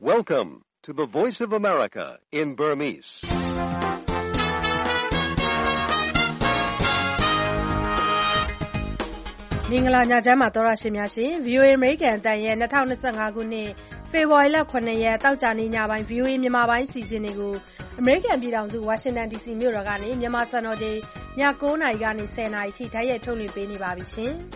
Welcome to the Voice of America in Burmese. ။မင်္ဂလာညချမ်းပါသောရရှင်များရှင် VOA American အတန်ရဲ့2025ခုနှစ်ဖေဖော်ဝါရီလ9ရက်တောက်ကြနေ့ညပိုင်း VOA မြန်မာပိုင်းစီစဉ်တွေကို American ပြည်ထောင်စု Washington DC မြို့တော်ကနေမြန်မာစံတော်ချိန်ည9:00နာရီကနေ10:00နာရီထိဓာတ်ရိုက်ထုတ်လွှင့်ပေးနေပါပြီရှင်။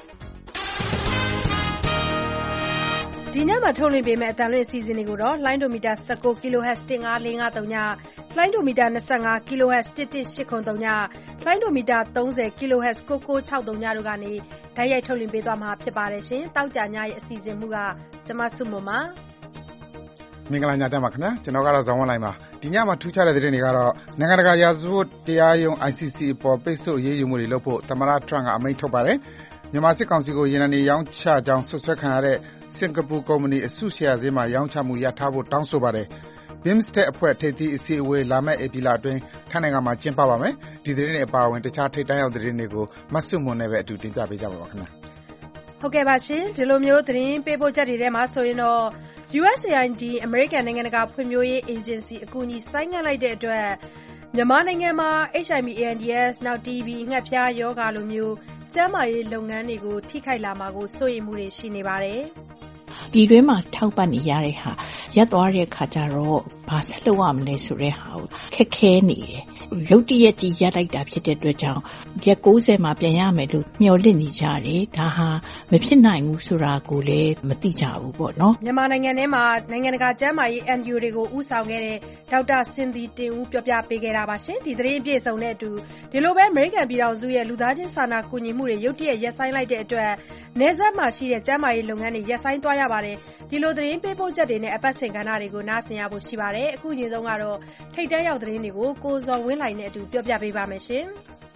ဒီညမှာထုတ်လွှင့်ပေးမယ့်အတန်လွှင့်အစီအစဉ်တွေကိုတော့လိုင်းဒိုမီတာ19 kHz 15453ညလိုင်းဒိုမီတာ25 kHz 11803ညလိုင်းဒိုမီတာ30 kHz 9963ညတို့ကနေဓာတ်ရိုက်ထုတ်လွှင့်ပေးသွားမှာဖြစ်ပါတယ်ရှင်။တောက်ကြညရဲ့အစီအစဉ်မှုကကျမစုမပါမင်္ဂလာညချမ်းပါခင်ဗျာကျွန်တော်ကတော့ဇောင်းဝင်းလိုင်းပါဒီညမှာထူးခြားတဲ့သတင်းတွေကတော့နိုင်ငံတကာရာဇဝတ်တရားရုံး ICC အပေါ်ပိတ်ဆို့အရေးယူမှုတွေလုပ်ဖို့သမ္မတထရန့်ကအမိန့်ထုတ်ပါတယ်မြန်မာစစ်ကောင်စီကိုရေနံတွေရောင်းချကြောင်းဆွဆွဲခံရတဲ့စင်ကာပူကုမ္ပဏီအစုရှယ်ယာဈေးမှာရောင်းချမှုရပ်ထားဖို့တောင်းဆိုပါတယ်BIMSTEC အဖွဲ့ထိပ်သီးအစည်းအဝေးလာမယ့်ဧပြီလအတွင်းထိုင်းနိုင်ငံမှာကျင်းပပါမယ်ဒီသတင်းတွေအပါအဝင်တခြားထိပ်တန်းရောက်သတင်းတွေကိုမတ်စုမွန်နဲ့ပဲအတူတင်ပြပေးကြပါပါခင်ဗျာဟုတ်ကဲ့ပါရှင်ဒီလိုမျိုးသတင်းပေးပို့ချက်တွေထဲမှာဆိုရင်တော့ USAID American နိုင်ငံတကာဖွံ့ဖြိုးရေး Agency အကူအညီဆိုင်းငံ့လိုက်တဲ့အတွက်မြန်မာနိုင်ငံမှာ HIV/AIDS နောက် TB ငှက်ဖျားရောဂါလိုမျိုးကျန်းမာရေးလုပ်ငန်းတွေကိုထိခိုက်လာမှာကိုစိုးရိမ်မှုတွေရှိနေပါတယ်ပြည်တွင်းမှာထောက်ပံ့နေရတဲ့ဟာရပ်သွားတဲ့အခါကျတော့ဘာဆက်လုပ်ရမလဲဆိုတဲ့ဟာကိုခက်ခဲနေတယ်ရုတ်တရက်ကြီးရပ်လိုက်တာဖြစ်တဲ့အတွက်ကြောင့်ရက်90မှာပြန်ရမယ်လို့မျှော်လင့်နေကြတယ်ဒါဟာမဖြစ်နိုင်ဘူးဆိုတာကိုလည်းမသိကြဘူးပေါ့နော်မြန်မာနိုင်ငံထဲမှာနိုင်ငံတကာကျန်းမာရေး NGO တွေကိုဦးဆောင်ခဲ့တဲ့ဒေါက်တာစင်သီတင်ဦးပြောပြပေးခဲ့တာပါရှင်ဒီသတင်းအပြည့်စုံနဲ့အတူဒီလိုပဲ American ပြည်ထောင်စုရဲ့လူသားချင်းစာနာကူညီမှုတွေရုတ်တရက်ရပ်ဆိုင်းလိုက်တဲ့အတွက်နယ်စပ်မှာရှိတဲ့ကျန်းမာရေးလုပ်ငန်းတွေရပ်ဆိုင်းသွားရပါတယ်ဒီလိုသတင်းပေးပို့ချက်တွေနဲ့အပတ်စဉ်ကဏ္ဍတွေကိုနားဆင်ရဖို့ရှိပါတယ်အခုညဆုံးကတော့ထိတ်တန်းရောက်သတင်းတွေကိုကိုဇော်ဝင်းလှိုင်နဲ့အတူပြောပြပေးပါမယ်ရှင်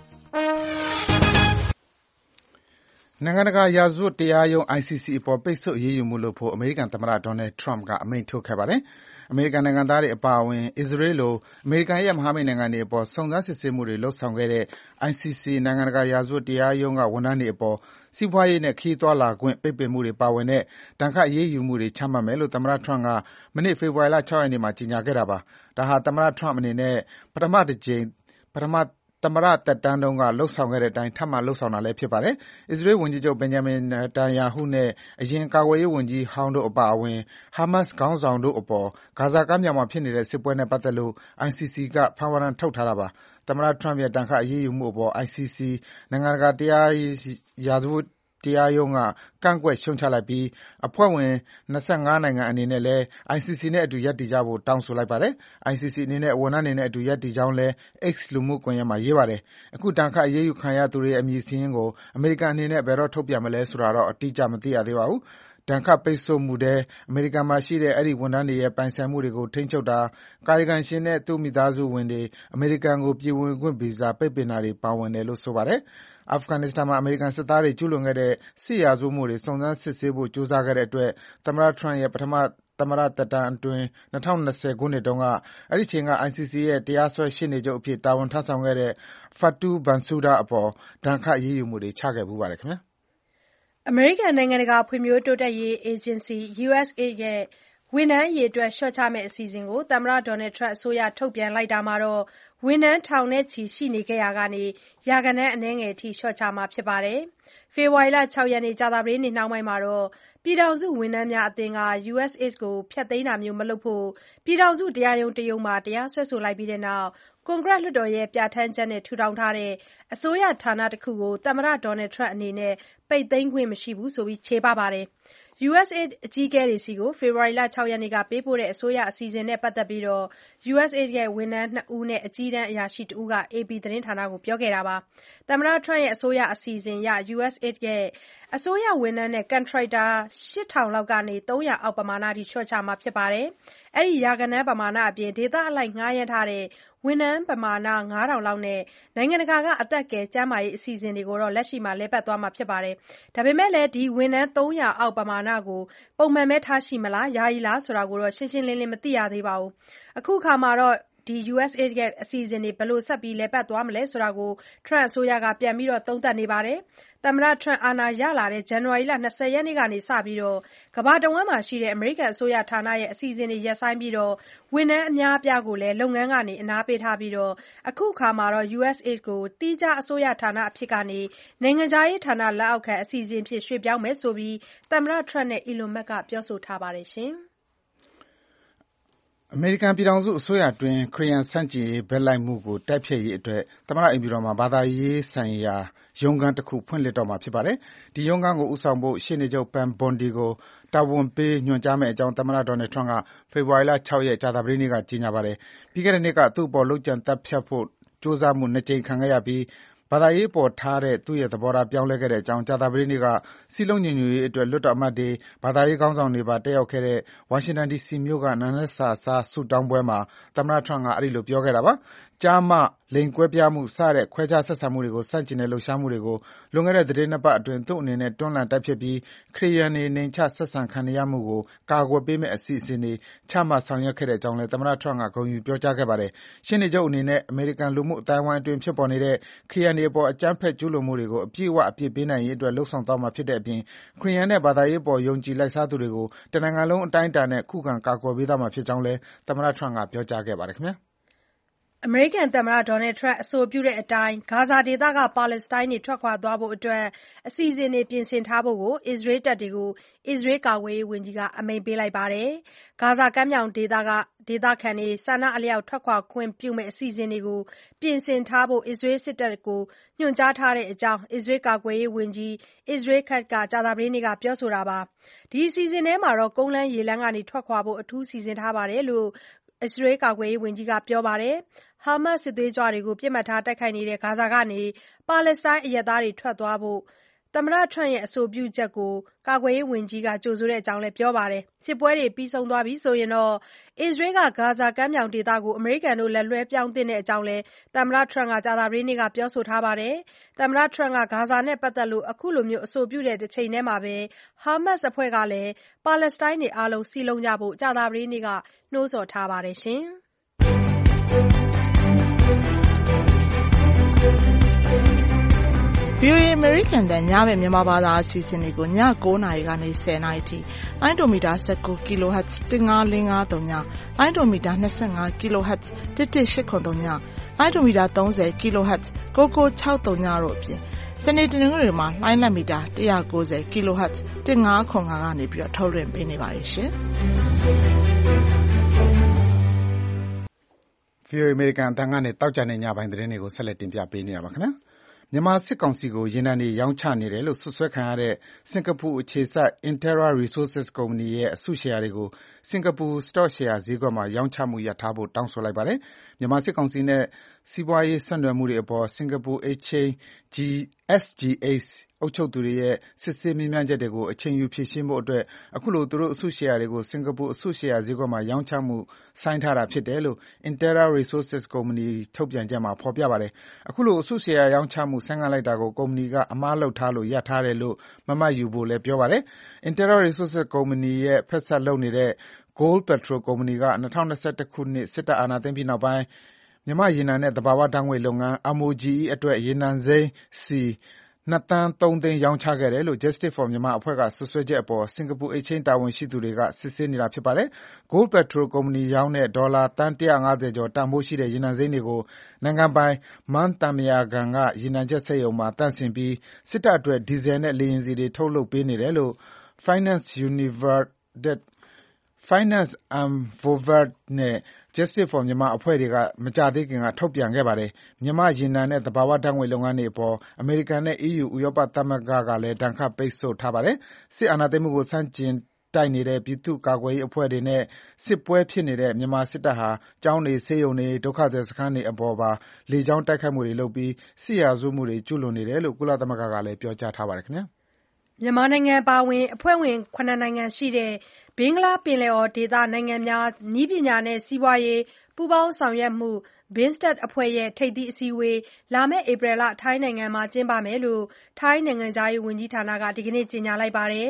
နိုင်ငံတကာရာဇဝတ်တရားရုံး ICC အပေါ်ပိတ်ဆို့အရေးယူမှုလုပ်ဖို့အမေရိကန်သမ္မတဒေါ်နယ်ထရန့်ကအမိန့်ထုတ်ခဲ့ပါတယ်အမေရိကန်နိုင်ငံသားတွေအပါအဝင်အစ္စရေးလိုအမေရိကန်ရဲ့မဟာမိတ်နိုင်ငံတွေအပေါ်စုံစမ်းစစ်ဆေးမှုတွေလုပ်ဆောင်ခဲ့တဲ့ ICC နိုင်ငံတကာရာဇဝတ်တရားရုံးကဝန်ထမ်းတွေအပေါ်စီးပွားရေးနဲ့ခရီးသွားလာခွင့်ပိတ်ပင်မှုတွေပါဝင်တဲ့ဒဏ်ခတ်အရေးယူမှုတွေချမှတ်မယ်လို့သမ္မတထရန့်ကမနေ့ဖေဖော်ဝါရီလ6ရက်နေ့မှာကြေညာခဲ့တာပါဒါဟာသမ္မတထရန့်အနေနဲ့ပထမသမ္မတသက်တမ်းတုန်းကလှုပ်ဆောင်ခဲ့တဲ့အတိုင်းထပ်မံလှုပ်ဆောင်တာလည်းဖြစ်ပါတယ်။အစ္စရေးဝန်ကြီးချုပ်ဘင်ဂျမင်နေတန်ယာဟုနဲ့အရင်ကာကွယ်ရေးဝန်ကြီးဟောင်းတို့အပါအဝင်ဟာမတ်စ်ခေါင်းဆောင်တို့အပေါ်ဂါဇာကမ်းမြောင်မှာဖြစ်နေတဲ့စစ်ပွဲနဲ့ပတ်သက်လို့ ICC ကဖမ်းဝရမ်းထုတ်ထားတာပါ။သမ္မတထရန့်ရဲ့ဒဏ်ခတ်အရေးယူမှုအပေါ် ICC နိုင်ငံတကာရာဇဝတ်တရားရုံးကကန့်ကွက်ရှုတ်ချလိုက်ပြီးအဖွဲ့ဝင်25နိုင်ငံအနေနဲ့လည်း ICC နဲ့အတူရပ်တည်ကြဖို့တောင်းဆိုလိုက်ပါတယ်။ ICC အနေနဲ့ဝန်ထမ်းတွေနဲ့အတူရပ်တည်ကြောင်းလည်း X လူမှုကွန်ရက်မှာရေးပါတယ်။အခုဒဏ်ခတ်အရေးယူခံရသူတွေရဲ့အမည်စာရင်းကိုအမေရိကန်အနေနဲ့ဘယ်တော့ထုတ်ပြန်မလဲဆိုတာတော့အတိအကျမသိရသေးပါဘူး။ဒဏ်ခတ်ပိတ်ဆို့မှုထဲအမေရိကန်မှာရှိတဲ့အဲဒီဝန်ထမ်းတွေရဲ့ပိုင်ဆိုင်မှုတွေကိုထိန်းချုပ်တာကာယကံရှင်နဲ့သူ့မိသားစုဝင်တွေအမေရိကန်ကိုပြည်ဝင်ခွင့်ဗီဇာပိတ်ပင်တာတွေပါဝင်တယ်လို့ဆိုပါတယ်။အာဖဂန်နစ္စတန်မှာအမေရိကန်စစ်သားတွေကျူးလွန်ခဲ့တဲ့စစ်ရာဇဝတ်မှုတွေစုံစမ်းစစ်ဆေးဖို့ကြိုးစားခဲ့တဲ့အတွက်သမ္မတထရန့်ရဲ့ပထမသမ္မတသက်တမ်းအတွင်း2020ခုနှစ်တုန်းကအဲဒီအချိန်က ICC ရဲ့တရားစွဲရှေ့နေချုပ်အဖြစ်တာဝန်ထမ်းဆောင်ခဲ့တဲ့ Fatou Bensouda အပေါ်ဒဏ်ခတ်အရေးယူမှုတွေချခဲ့ဖူးပါတယ်ခင်ဗျာအမေရိကန်နိုင်ငံတကာဖွံ့ဖြိုးတိုးတက်ရေး Agency USAID ရဲ့ဝန်ထမ်းအရေအတွက်လျှော့ချမယ့်အစီအစဉ်ကိုသမ္မတဒေါ်နယ်ထရန့်အစိုးရထုတ်ပြန်လိုက်တာမှာဝန်ထမ်းထောင်နဲ့ချီရှိနေခဲ့ရာကနေရာဂဏန်းအနည်းငယ်အထိလျှော့ချမှာဖြစ်ပါတယ်။ဖေဖော်ဝါရီလ6ရက်နေ့ကြာသပတေးနေ့နှောင်းပိုင်းမှာပြည်ထောင်စုဝန်ထမ်းများအသင်းက USAID ကိုဖျက်သိမ်းတာမျိုးမလုပ်ဖို့ပြည်ထောင်စုတရားရုံးတရုံးမှာတရားစွဲဆိုလိုက်ပြီးတဲ့နောက်ကွန်ဂရက်လွှတ်တော်ရဲ့ပြဋ္ဌာန်းချက်နဲ့ထူထောင်ထားတဲ့အစိုးရဌာနတခုကိုသမ္မတဒေါ်နယ်ထရန့်အနေနဲ့ပိတ်သိမ်းခွင့်မရှိဘူးဆိုပြီးချေပပါတယ်။ USAID အကြီးအကဲတွေဆီကိုဖေဖော်ဝါရီလ6ရက်နေ့ကပေးပို့တဲ့အစိုးရအစီအစဉ်နဲ့ပတ်သက်ပြီးUSAID ရဲ့ဝန်ထမ်း2ဦးနဲ့အကြီးတန်းအရာရှိတဦးက AP သတင်းဌာနကိုပြောခဲ့တာပါ။သမ္မတထရန့်ရဲ့အစိုးရအစီအစဉ်အရ USAID ရဲ့အစိုးရဝန်ထမ်းနဲ့ကန်ထရိုက်တာ 8000 လောက်ကနေ300အောက်ပမာဏအထိလျှော့ချမှာဖြစ်ပါတယ်။အဲဒီရာဂဏန်းပမာဏအပြင်ဒေသအလိုက်ငှားရမ်းထားတဲ့ဝန်ထမ်းပမာဏ 5000 လောက်နဲ့နိုင်ငံတကာကအသက်ကယ်ကျန်းမာရေးအစီအစဉ်တွေကိုလက်ရှိမှာလည်ပတ်သွားမှာဖြစ်ပါတယ်။ဒါပေမဲ့လည်းဒီဝန်ထမ်း300အောက်ပမာဏကိုပုံမှန်ပဲထားရှိမလားယာယီလားဆိုတာကိုတော့ရှင်းရှင်းလင်းလင်းမသိရသေးပါဘူး။အခုအခါမှာ USAID ရဲ့အစီအစဉ်တွေဘယ်လိုဆက်လည်ပတ်သွားမလဲဆိုတာကို Trump အစိုးရကပြန်ပြီးသုံးသပ်နေပါတယ်။ သမ္မတ Trump အာဏာရလာတဲ့ ဇန်နဝါရီလ 20 ရက်နေ့ကစပြီး ကမ္ဘာတဝန်းရှိအမေရိကန်အစိုးရဌာနရဲ့အစီအစဉ်တွေရပ်ဆိုင်းပြီး ဝန်ထမ်းအများအပြားကိုလည်းလုပ်ငန်းကနေအနားပေးထားပြီး အခုအခါ USAID ကို သီးခြားအစိုးရဌာနအဖြစ်ကနေ နိုင်ငံခြားရေးဌာနလက်အောက်ခံအစီအစဉ်အဖြစ်ရွှေ့ပြောင်းမယ်လို့ သမ္မတ Trump နဲ့ Elon Musk ကပြောဆိုထားပါတယ်။အမေရိကန်ပြည်ထောင်စုအစိုးရအတွင်း ခရစ်ယာန်ဆန့်ကျင်ရေးဘက်လိုက်မှုကိုတိုက်ဖျက်ရေးအတွက် သမ္မတအိမ်ဖြူတော်မှာ ဘာသာရေးဆိုင်ရာရုံးခန်းတခုဖွင့်လှစ်တော့မှာဖြစ်ပါတယ်။ ဒီရုံးခန်းကိုဦးဆောင်ဖို့ ရှေ့နေချုပ် Pam Bondi ကိုတာဝန်ပေးညွှန်ကြားမယ့်အကြောင်း သမ္မတ Donald Trump က ဖေဖော်ဝါရီလ 6 ရက် ကြာသပတေးနေ့က ကြေညာပါတယ်။ ပြီးခဲ့တဲ့နှစ်က သူ့အပေါ်လုပ်ကြံသတ်ဖြတ်ဖို့ကြိုးစားမှု ၂ ကြိမ်ခံခဲ့ရပြီး ဘာသာရေးအပေါ်ထားတဲ့သူ့ရဲ့သဘောထားပြောင်းလဲခဲ့ကြောင်း ကြာသပတေးနေ့က စည်းလုံးညီညွတ်ရေးအတွက် လွှတ်တော်အမတ်တွေ၊ ဘာသာရေးခေါင်းဆောင်တွေပါတက်ရောက်ခဲ့တဲ့ ဝါရှင်တန်ဒီစီမြို့က နံနက်စာစားဆုတောင်းပွဲမှာ သမ္မတ Trump က အဲဒီလိုပြောခဲ့တာပါ။ ကျားမ လိင်ကွဲပြားမှုစတဲ့ခွဲခြားဆက်ဆံမှုတွေကိုဆန့်ကျင်တဲ့လှုပ်ရှားမှုတွေကို လွန်ခဲ့တဲ့သီတင်း ၂ ပတ်အတွင်း သူ့အနေနဲ့ တွန်းလှန်တိုက်ဖျက်ပြီး ခရစ်ယာန်တွေ နှိမ်ချဆက်ဆံခံနေရမှုကို ကာကွယ်ပေးမယ့်အစီအစဉ်တွေ ချမှတ်ဆောင်ရွက်ခဲ့ကြောင်းလည်း သမ္မတ Trump က ဂုဏ်ယူပြောကြားခဲ့ပါတယ်။ ရှေ့နေချုပ်အနေနဲ့ အမေရိကန်လူမှုအသိုင်းအဝိုင်းအတွင်းဖြစ်ပေါ်နေတဲ့ ခရစ်ယာန်တွေအပေါ် အကြမ်းဖက်ကျူးလွန်မှုတွေကို အပြည့်အဝအပြစ်ပေးနိုင်ရေးအတွက် လုပ်ဆောင်သွားမှာဖြစ်တဲ့အပြင် ခရစ်ယာန်နဲ့ ဘာသာရေးအပေါ် ယုံကြည်လိုက်စားသူတွေကို တနိုင်ငံလုံးအတိုင်းအတာနဲ့ ခုခံကာကွယ်ပေးသွားမှာဖြစ်ကြောင်းလည်း သမ္မတ Trump ကပြောကြားခဲ့ပါတယ်။အမေရိကန်သမ္မတ Donald Trump အဆိုပြုတဲ့အတိုင်း ဂါဇာဒေသက ပါလက်စတိုင်းတွေထွက်ခွာသွားဖို့အစီအစဉ်တွေပြင်ဆင်ထားဖို့ အစ္စရေးတပ်တွေကို အစ္စရေးကာကွယ်ရေးဝန်ကြီးက အမိန့်ပေးလိုက်ပါတယ်။ ဂါဇာကမ်းမြောင်ဒေသက ဒေသခံတွေဆန္ဒအလျောက်ထွက်ခွာခွင့်ပြုမယ့်အစီအစဉ်တွေကို ပြင်ဆင်ထားဖို့ အစ္စရေးစစ်တပ်ကို ညွှန်ကြားထားတဲ့အကြောင်း အစ္စရေးကာကွယ်ရေးဝန်ကြီး Israel Katz က ကြာသပတေးနေ့က ပြောတာပါ။ ဒီအစီအစဉ်ထဲမှာ ကုန်းလမ်းရေလမ်းကနေထွက်ခွာဖို့ အထူးစီစဉ်ထားတယ်လို့ အစ္စရေးကာကွယ်ရေးဝန်ကြီးကပြောပါတယ်။ ဟာမတ်စ်စစ်သွေးကြွတွေကို ပစ်မှတ်ထားတိုက်ခိုက်နေတဲ့ ဂါဇာကနေ ပါလက်စတိုင်းအရပ်သားတွေထွက်သွားဖို့ သမ္မတ Trump ရဲ့အဆိုပြုချက်ကို ကာကွယ်ရေးဝန်ကြီးက ကြိုဆိုတဲ့အကြောင်းလည်းပြောပါတယ်။ စစ်ပွဲတွေပြီးဆုံးသွားပြီဆိုရင် အစ္စရေးက ဂါဇာကမ်းမြောင်ဒေသကို အမေရိကန်တို့လက်လွှဲပြောင်းသင့်တဲ့အကြောင်းလည်း သမ္မတ Trump က ကြာသပတေးနေ့က ပြောဆိုထားပါတယ်။ သမ္မတ Trump က ဂါဇာနဲ့ပတ်သက်လို့ အခုလိုအဆိုပြုတဲ့တချိန်ထဲမှာ ဟာမတ်စ်အဖွဲ့ကလည်း ပါလက်စတိုင်းတွေအားလုံးစည်းလုံးကြဖို့ ကြာသပတေးနေ့က နှိုးဆော်ထားပါတယ်။ VOA အမေရိကန်တန်ညဘက်မြန်မာဘာသာအစီအစဉ်တွေကိုည9:00 နာရီကနေ 10:00 နာရီထိလိုင်းဒိုမီတာ19 kHz 15530 လိုင်းဒိုမီတာ25 kHz 11803 လိုင်းဒိုမီတာ30 kHz 9963တို့အပြင်စနေတနင်္ဂနွေတွေမှာလိုင်းလက်မီတာ190 kHz 1505ကနေပြီးတော့ထုတ်လွှင့်ပေးနေပါတယ်ရှင်။ VOA အမေရိကန်အသံကနေသောကြာနေ့ညပိုင်းသတင်းတွေကိုဆက်လက်တင်ပြပေးနေတာပါခင်ဗျာ။ မြန်မာစစ်ကောင်စီကိုရေနံတွေရောင်းချနေတယ်လို့စွပ်စွဲခံရတဲ့စင်္ကာပူအခြေစိုက် Interra Resources ကုမ္ပဏီရဲ့အစုရှယ်ယာတွေကို စင်္ကာပူစတော့ရှယ်ယာဈေးကွက်မှာရောင်းချမှုရပ်ထားဖို့တောင်းဆိုလိုက်ပါတယ်။ မြန်မာစစ်ကောင်စီနဲ့စီးပွားရေးဆက်နွယ်မှုတွေအပေါ် Singapore Exchange SGX အုပ်ချုပ်သူတွေရဲ့စစ်ဆေးမေးမြန်းချက်တွေကိုအချိန်ယူဖြေရှင်းဖို့အတွက် အခုလိုသူတို့အစုရှယ်ယာတွေကို စင်္ကာပူအစုရှယ်ယာဈေးကွက်မှာရောင်းချမှုဆိုင်းထားတာဖြစ်တယ်လို့ Interra Resources ကုမ္ပဏီထုတ်ပြန်ချက်မှာဖော်ပြပါတယ်။ အခုလိုအစုရှယ်ယာရောင်းချမှုဆိုင်းငံ့လိုက်တာကို ကုမ္ပဏီကအမှားလုပ်ထားလို့ရပ်ထားတယ်လို့မမှတ်ယူဖို့လည်းပြောပါတယ်။ Interra Resources ကုမ္ပဏီရဲ့ဖက်စပ်လုပ်နေတဲ့ Goldpetrol ကုမ္ပဏီက ၂၀၂၁ ခုနှစ်စစ်တပ်အာဏာသိမ်းပြီးနောက်ပိုင်း မြန်မာ့ရေနံနဲ့သဘာဝဓါတ်ငွေ့လုပ်ငန်း MOGE အတွက် ရေနံစိမ်းစည် ၂ သန်း ၃ သိန်းရောင်းချခဲ့တယ်လို့ Justice for Myanmar အဖွဲ့ကစွပ်စွဲချက်အပေါ် Singapore Exchange တာဝန်ရှိသူတွေကစစ်ဆေးနေတာဖြစ်ပါတယ်။ Goldpetrol ကုမ္ပဏီရောင်းတဲ့ဒေါ်လာသန်း ၁၅၀ ကျော်တန်ဖိုးရှိတဲ့ရေနံစိမ်းတွေကို နိုင်ငံပိုင် MAN သံပုရာကန်က ရေနံချက်စက်ရုံမှာသန့်စင်ပြီး စစ်တပ်အတွက် ဒီဇယ်နဲ့လေယာဉ်ဆီတွေထုတ်လုပ်ပေးနေတယ်လို့ Finance Unvovered နဲ့ Justice for Myanmar အဖွဲ့တွေက မကြာသေးခင်ကထုတ်ပြန်ခဲ့ပါတယ်။ မြန်မာ့ရေနံနဲ့သဘာဝဓါတ်ငွေ့လုပ်ငန်းတွေအပေါ် အမေရိကန်နဲ့ EU ဥရောပသမဂ္ဂကလည်း ဒဏ်ခတ်ပိတ်ဆို့ထားပါတယ်။ စစ်အာဏာသိမ်းမှုကိုဆန့်ကျင်တိုက်နေတဲ့ ပြည်သူ့ကာကွယ်ရေးအဖွဲ့တွေနဲ့စစ်ပွဲဖြစ်နေတဲ့ မြန်မာစစ်တပ်ဟာ ကျောင်းတွေ၊ ဆေးရုံတွေ၊ ဒုက္ခသည်စခန်းတွေအပေါ်ပါ လေကြောင်းတိုက်ခိုက်မှုတွေလုပ်ပြီး စစ်ရာဇဝတ်မှုတွေကျူးလွန်နေတယ်လို့ ကုလသမဂ္ဂကလည်းပြောကြားထားပါတယ်။မြန်မာနိုင်ငံအပါအဝင်အဖွဲ့ဝင် ၇ နိုင်ငံရှိတဲ့ ဘင်္ဂလားပင်လယ်အော်ဒေသနိုင်ငံများ နည်းပညာနဲ့ စီးပွားရေးပူးပေါင်းဆောင်ရွက်မှု BIMSTEC အဖွဲ့ရဲ့ ထိပ်သီးအစည်းအဝေး လာမယ့်ဧပြီလ ထိုင်းနိုင်ငံမှာကျင်းပမယ်လို့ ထိုင်းနိုင်ငံခြားရေးဝန်ကြီးဌာနက ဒီကနေ့ ကြေညာလိုက်ပါတယ်။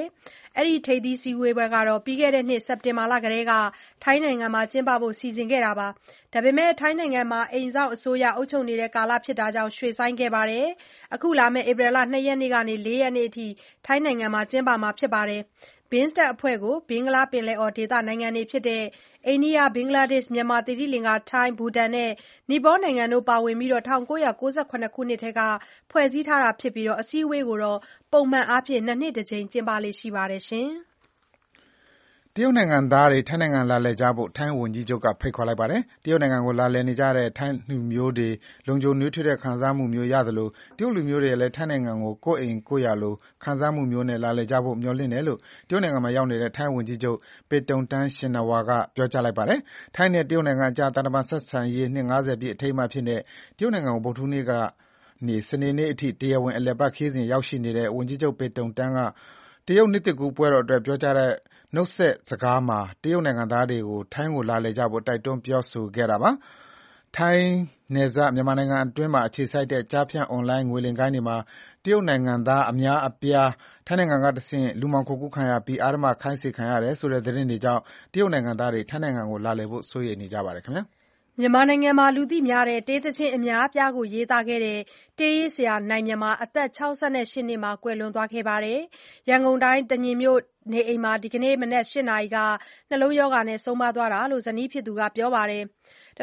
အဲဒီထိပ်သီးစည်းဝေးပွဲကတော့ ပြီးခဲ့တဲ့နှစ်စက်တင်ဘာလကတည်းကထိုင်းနိုင်ငံမှာကျင်းပဖို့စီစဉ်ခဲ့တာပါ။ဒါပေမဲ့ထိုင်းနိုင်ငံမှာအိမ်စောင့်အစိုးရအုပ်ချုပ်နေတဲ့ကာလဖြစ်တာကြောင့်ရွှေ့ဆိုင်းခဲ့ပါတယ်။အခုလာမယ့်ဧပြီလ 2 ရက်နေ့ကနေ 4 ရက်နေ့အထိထိုင်းနိုင်ငံမှာကျင်းပမှာဖြစ်ပါတယ်။ BIMSTEC အဖွဲ့ကိုဘင်္ဂလားပင်လယ်အော်ဒေသနိုင်ငံတွေဖြစ်တဲ့အိန္ဒိယ၊ဘင်္ဂလားဒေ့ရှ်၊မြန်မာ၊သီရိလင်္ကာ၊ထိုင်း၊ဘူတန်နဲ့နီပေါနိုင်ငံတို့ပါဝင်ပြီး 1997 ခုနှစ်ထဲကဖွဲ့စည်းထားတာဖြစ်ပြီးအစည်းအဝေးကိုပုံမှန်အားဖြင့် 2 နှစ်တကြိမ်ကျင်းပလေ့ရှိပါတယ်။တရုတ်နိုင်ငံသားတွေထိုင်းနိုင်ငံလာလည်ကြဖို့ထိုင်းဝန်ကြီးချုပ်ကဖိတ်ခေါ်လိုက်ပါတယ်။တရုတ်နိုင်ငံကိုလာလည်နေကြတဲ့ထိုင်းလူမျိုးတွေလုံခြုံနွေးထွေးတဲ့ခံစားမှုမျိုးရသလိုတရုတ်လူမျိုးတွေလည်းထိုင်းနိုင်ငံကိုကိုယ့်အိမ်ကိုယ့်ယာလိုခံစားမှုမျိုးနဲ့လာလည်ကြဖို့မျှော်လင့်တယ်လို့တရုတ်နိုင်ငံမှာရောက်နေတဲ့ထိုင်းဝန်ကြီးချုပ် Paetongtarn Shinawatra ကပြောကြားလိုက်ပါတယ်။ထိုင်းနဲ့တရုတ်နိုင်ငံအကြားသံတမန်ဆက်ဆံရေးနှစ် 50 ပြည့်အထိမ်းအမှတ်အဖြစ်တရုတ်နိုင်ငံကိုဗုဒ္ဓဟူးနေ့ကနေစနေနေ့အထိတရားဝင်အလည်အပတ်ခရီးစဉ်ရောက်ရှိနေတဲ့ဝန်ကြီးချုပ် Paetongtarn ကတရုတ်နှစ်သစ်ကူးပွဲတော်အတွက်ပြောကြားတဲ့နှုတ်ဆက်စကားမှာတရုတ်နိုင်ငံသားတွေကိုထိုင်းကိုလာလည်ကြဖို့တိုက်တွန်းပြောဆိုခဲ့တာပါ။ထိုင်းနယ်စပ်မြန်မာနိုင်ငံအတွင်းမှာအခြေစိုက်တဲ့ကျားဖြန့်အွန်လိုင်းငွေလိမ်ဂိုဏ်းတွေမှာတရုတ်နိုင်ငံသားအများအပြားထိုင်းနိုင်ငံကတဆင့်လူမှောင်ခိုကူးခံရပြီးအဓမ္မခိုင်းစေခံရတယ်ဆိုတဲ့သတင်းတွေကြောင့်တရုတ်နိုင်ငံသားတွေထိုင်းနိုင်ငံကိုလာလည်ဖို့စိုးရိမ်နေကြပါတယ်ခင်ဗျာ။မြန်မာနိုင်ငံမှာလူသိများတဲ့တေးသီချင်းအများအပြားကိုရေးသားခဲ့တဲ့တေးရေးဆရာနိုင်မြန်မာအသက် 68 နှစ်မှာကွယ်လွန်သွားခဲ့ပါတယ်။ရန်ကုန်တိုင်းသန်လျင်မြို့နေအိမ်မှာဒီကနေ့မနက် 8 နာရီကနှလုံးရောဂါနဲ့ဆုံးပါးသွားတာလို့ဇနီးဖြစ်သူကပြောပါတယ်။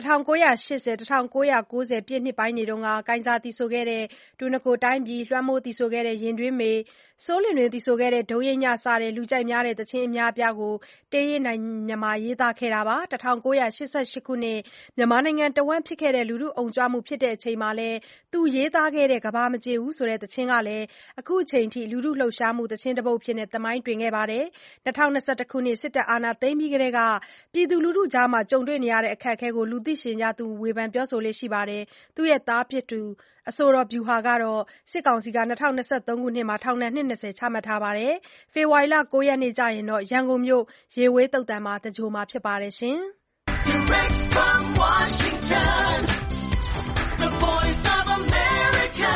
1980 1990 ပြည့်နှစ်ပိုင်းတွေကကိုင်းစားသီဆိုခဲ့တဲ့တူနကိုတိုင်းပြည်လွှမ်းမိုးသီဆိုခဲ့တဲ့ရင်တွင်းမေစိုးလင်တွင်သီဆိုခဲ့တဲ့ဒုံးရိပ်ညစတဲ့လူကြိုက်များတဲ့သီချင်းအများအပြားကိုတေးရေးနိုင်မြန်မာရေးသားခဲ့တာပါ။ 1988 ခုနှစ်မြန်မာနိုင်ငံတဝန်းဖြစ်ခဲ့တဲ့လူထုအုံကြွမှုဖြစ်တဲ့အချိန်မှာသူရေးသားခဲ့တဲ့ကမ္ဘာမကြေဘူးဆိုတဲ့သီချင်းကလည်းအခုအချိန်ထိလူထုလှုပ်ရှားမှုသီချင်းတပုဒ်အဖြစ်သမိုင်းတွင်ခဲ့ပါတယ်။ 2021 ခုနှစ်စစ်တပ်အာဏာသိမ်းပြီးကတည်းကပြည်သူလူထုကြားကြုံတွေ့နေရတဲ့အခက်အခဲကိုလူသိရှင်ကြားဝေဖန်ပြောဆိုလေ့ရှိပါတယ်။ သူ့ရဲ့သားဖြစ်သူအဆိုတော်ဗျူဟာကတော့စစ်ကောင်စီက2023 ခုနှစ်မှာထောင်ဒဏ်နှစ် 20 ချမှတ်ထားပါတယ်။ ဖေဖော်ဝါရီလ 9 ရက်နေ့ကျရင်ရန်ကုန်မြို့ရေဝေးသုဿာန်မှာသင်္ဂြိုဟ်မှာဖြစ်ပါတယ်။ Direct from Washington, the voice of America,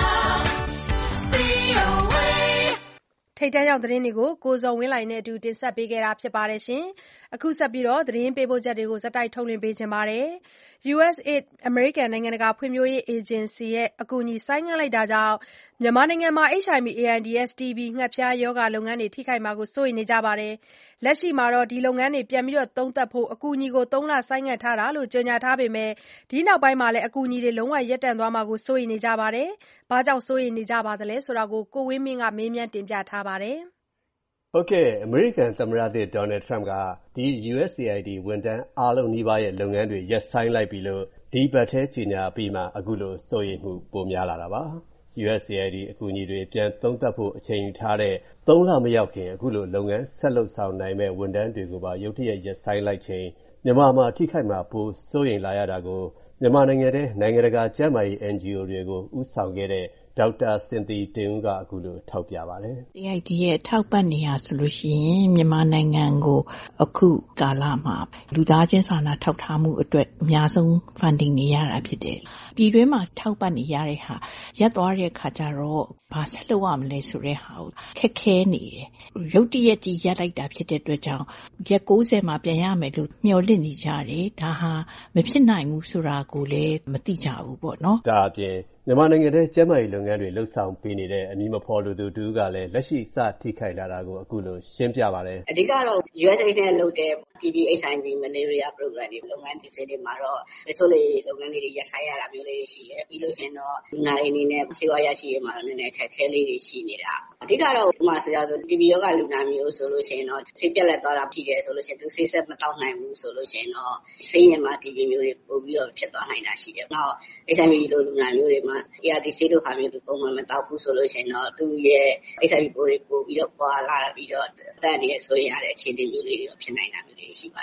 VOA. ထိပ်တန်းရောက်သတင်းတွေကိုကိုဇော်ဝင်းလှိုင်နဲ့အတူတင်ဆက်ပေးခဲ့တာပါ။ အခုဆက်ပြီးသတင်းပေးပို့ချက်တွေကိုဆက်တိုက်ထုတ်လွှင့်ပေးချင်ပါတယ်။ USAID အမေရိကန်နိုင်ငံတကာဖွံ့ဖြိုးရေးအေဂျင်စီရဲ့အကူအညီဆိုင်းငံ့လိုက်တာကြောင့်မြန်မာနိုင်ငံမှာ HIV/AIDS TB ငှက်ဖျားရောဂါလုပ်ငန်းတွေထိခိုက်မှာစိုးရိမ်နေကြပါတယ်။ လက်ရှိမှာဒီလုပ်ငန်းတွေပြန်သုံးသပ်ဖို့အကူအညီကို3 လဆိုင်းငံ့ထားတာလို့ကြေညာထားပေမဲ့ဒီနောက်ပိုင်းအကူအညီတွေလုံးဝရပ်တန့်သွားမှာကိုစိုးရိမ်နေကြပါတယ်။ ဘာကြောင့်စိုးရိမ်နေကြသလဲဆိုတာကိုဝင်းမင်းကမေးမြန်းတင်ပြထားပါတယ်။အမေရိကန်သမ္မတသစ် Donald Trump ကဒီ USAID ဝန်ထမ်းအားလုံးနီးပါးရဲ့လုပ်ငန်းတွေရပ်ဆိုင်းလိုက်ပြီလို့ဒီအပတ်ထဲကြေညာအပြီးမှာအခုလိုစိုးရိမ်မှုပိုများလာတာပါ။ USAID အကူအညီတွေပြန်သုံးသပ်ဖို့အချိန်ယူထားတဲ့3 လမရောက်ခင်အခုလိုလုပ်ငန်းဆက်လုပ်ဆောင်နိုင်မဲ့ဝန်ထမ်းတွေကိုပါရုတ်တရက်ရပ်ဆိုင်းလိုက်ချိန်မြန်မာမှာထိခိုက်မှာပိုစိုးရိမ်လာရတာကိုမြန်မာနိုင်ငံထဲနိုင်ငံတကာကျန်းမာရေး NGO တွေကိုဦးဆောင်ခဲ့တဲ့ဒေါက်တာစင်သီတင်ဦးကအခုလိုထောက်ပြပါတယ်။ AID ရဲ့ထောက်ပံ့နေရဆိုလို့ရှိရင်မြန်မာနိုင်ငံကိုအခုကာလမှာလူသားချင်းစာနာထောက်ထားမှုအတွက်အများဆုံး funding နေရတာဖြစ်တယ်။ပြည်တွင်းမှာထောက်ပံ့နေရတဲ့ဟာရပ်သွားတဲ့အခါကျတော့ဘာဆက်လုပ်ရမလဲဆိုတဲ့ဟာကိုခက်ခဲနေတယ်။ရုတ်တရက်ကြီးရပ်လိုက်တာဖြစ်တဲ့အတွက်ကြောင့်ရက်60မှာပြန်ရမယ်လို့မျှော်လင့်နေကြတယ်။ဒါဟာမဖြစ်နိုင်ဘူးဆိုတာကိုလည်းမသိကြဘူးပေါ့နော်။ဒါအပြင်မြန်မာနိုင်ငံထဲကျန်းမာရေးလုပ်ငန်းတွေလှုပ်ဆောင်ပေးနေတဲ့အမည်မဖော်လိုသူတူကလည်းလက်ရှိစထိခိုက်လာတာကိုအခုလိုရှင်းပြပါတယ်။အဓိကတော့ USAID နဲ့လုပ်တဲ့ TB HIV malaria program တွေလုပ်ငန်းတစ်စိတ်တွေမှာတော့တချို့လေလုပ်ငန်းလေးတွေရပ်ဆိုင်းရတာမျိုးလေးတွေရှိတယ်။ပြီးလို့ရှိရင်တော့လူနာတွေအနေနဲ့ဆေးဝါးရရှိရေးမှာတော့နည်းနည်းအခက်အခဲလေးတွေရှိနေတာ။အဓိကတော့ဥပမာဆိုရဆို TB ရောဂါလူနာမျိုးဆိုလို့ရှိရင်တော့ဆေးပြက်လက်သွားတာဖြစ်တယ်ဆိုလို့ရှိရင်သူဆေးဆက်မတောက်နိုင်ဘူးဆိုလို့ရှိရင်တော့ဆေးရင်မှာ TB မျိုးတွေပို့ပြီးတော့ဖြစ်သွားနိုင်တာရှိတယ်။နောက် HIV လိုလူနာမျိုးတွေမှာ ART ဆေးတို့ဟာမျိုးသူပုံမှန်မတောက်ဘူးဆိုလို့ရှိရင်တော့သူရဲ့ HIV ပိုးတွေပို့ပြီးတော့ပွာလာပြီးတော့အသက်အန္တရာယ်ဆိုရင်ရတဲ့အခြေအနေမျိုးလေးတွေဖြစ်နိုင်တာမျိုးတွေရှိပါတယ်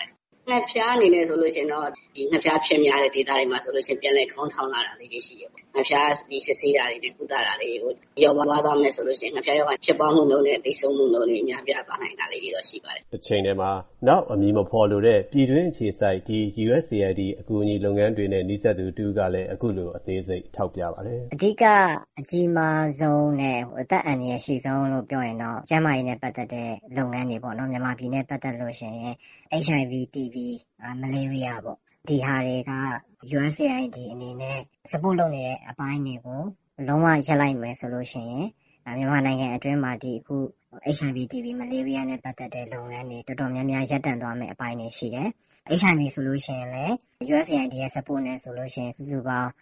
ငှက်ဖျားအနေနဲ့ဆိုလို့ရှိရင်တော့ဒီငှက်ဖျားဖြစ်များတဲ့ဒေသတွေမှာဆိုလို့ရှိရင်ပြန်လည်ခေါင်းထောင်လာတာလေးတွေရှိတယ်။ငှက်ဖျားဒီစစ်ဆေးတာတွေနဲ့ကုသတာတွေကိုရောပွားသွားမယ်ဆိုလို့ရှိရင်ငှက်ဖျားရောဂါဖြစ်ပွားမှုနှုန်းနဲ့သိဆုံးမှုနှုန်းတွေများပြားသွားနိုင်တာလေးတွေတော့ရှိပါတယ်။တစ်ချိန်တည်းမှာနောက်အမည်မဖော်လိုတဲ့ပြည်တွင်းအခြေစိုက်ဒီ USAID အကူအညီလုပ်ငန်းတွေနဲ့နှိစက်သူတူကလည်းအခုလိုအသေးစိတ်ထောက်ပြပါတယ်။အဓိကအကြီးမားဆုံးနဲ့အသက်အန္တရာယ်ရှိဆုံးလို့ပြောရင်တော့ကျန်းမာရေးနဲ့ပတ်သက်တဲ့လုပ်ငန်းတွေပေါ့နော်မြန်မာပြည်နဲ့ပတ်သက်လို့ရှိရင် HIV TB မလေးရီးယားပေါ့ဒီဟာတွေက USAID အနေနဲ့ support လုပ်နေတဲ့အပိုင်းတွေကိုလုံးဝရပ်လိုက်မယ်ဆိုလို့ရှိရင်မြန်မာနိုင်ငံအတွင်းမှာဒီအခု HIV TB မလေးရီးယားနဲ့ပတ်သက်တဲ့လုပ်ငန်းတွေတော်တော်များများရပ်တန့်သွားမယ့်အပိုင်းတွေရှိတယ်။ HIV ဆိုလို့ရှိရင်လည်း USAID ရဲ့ support နဲ့ဆိုလို့ရှိရင်စုစုပေါင်း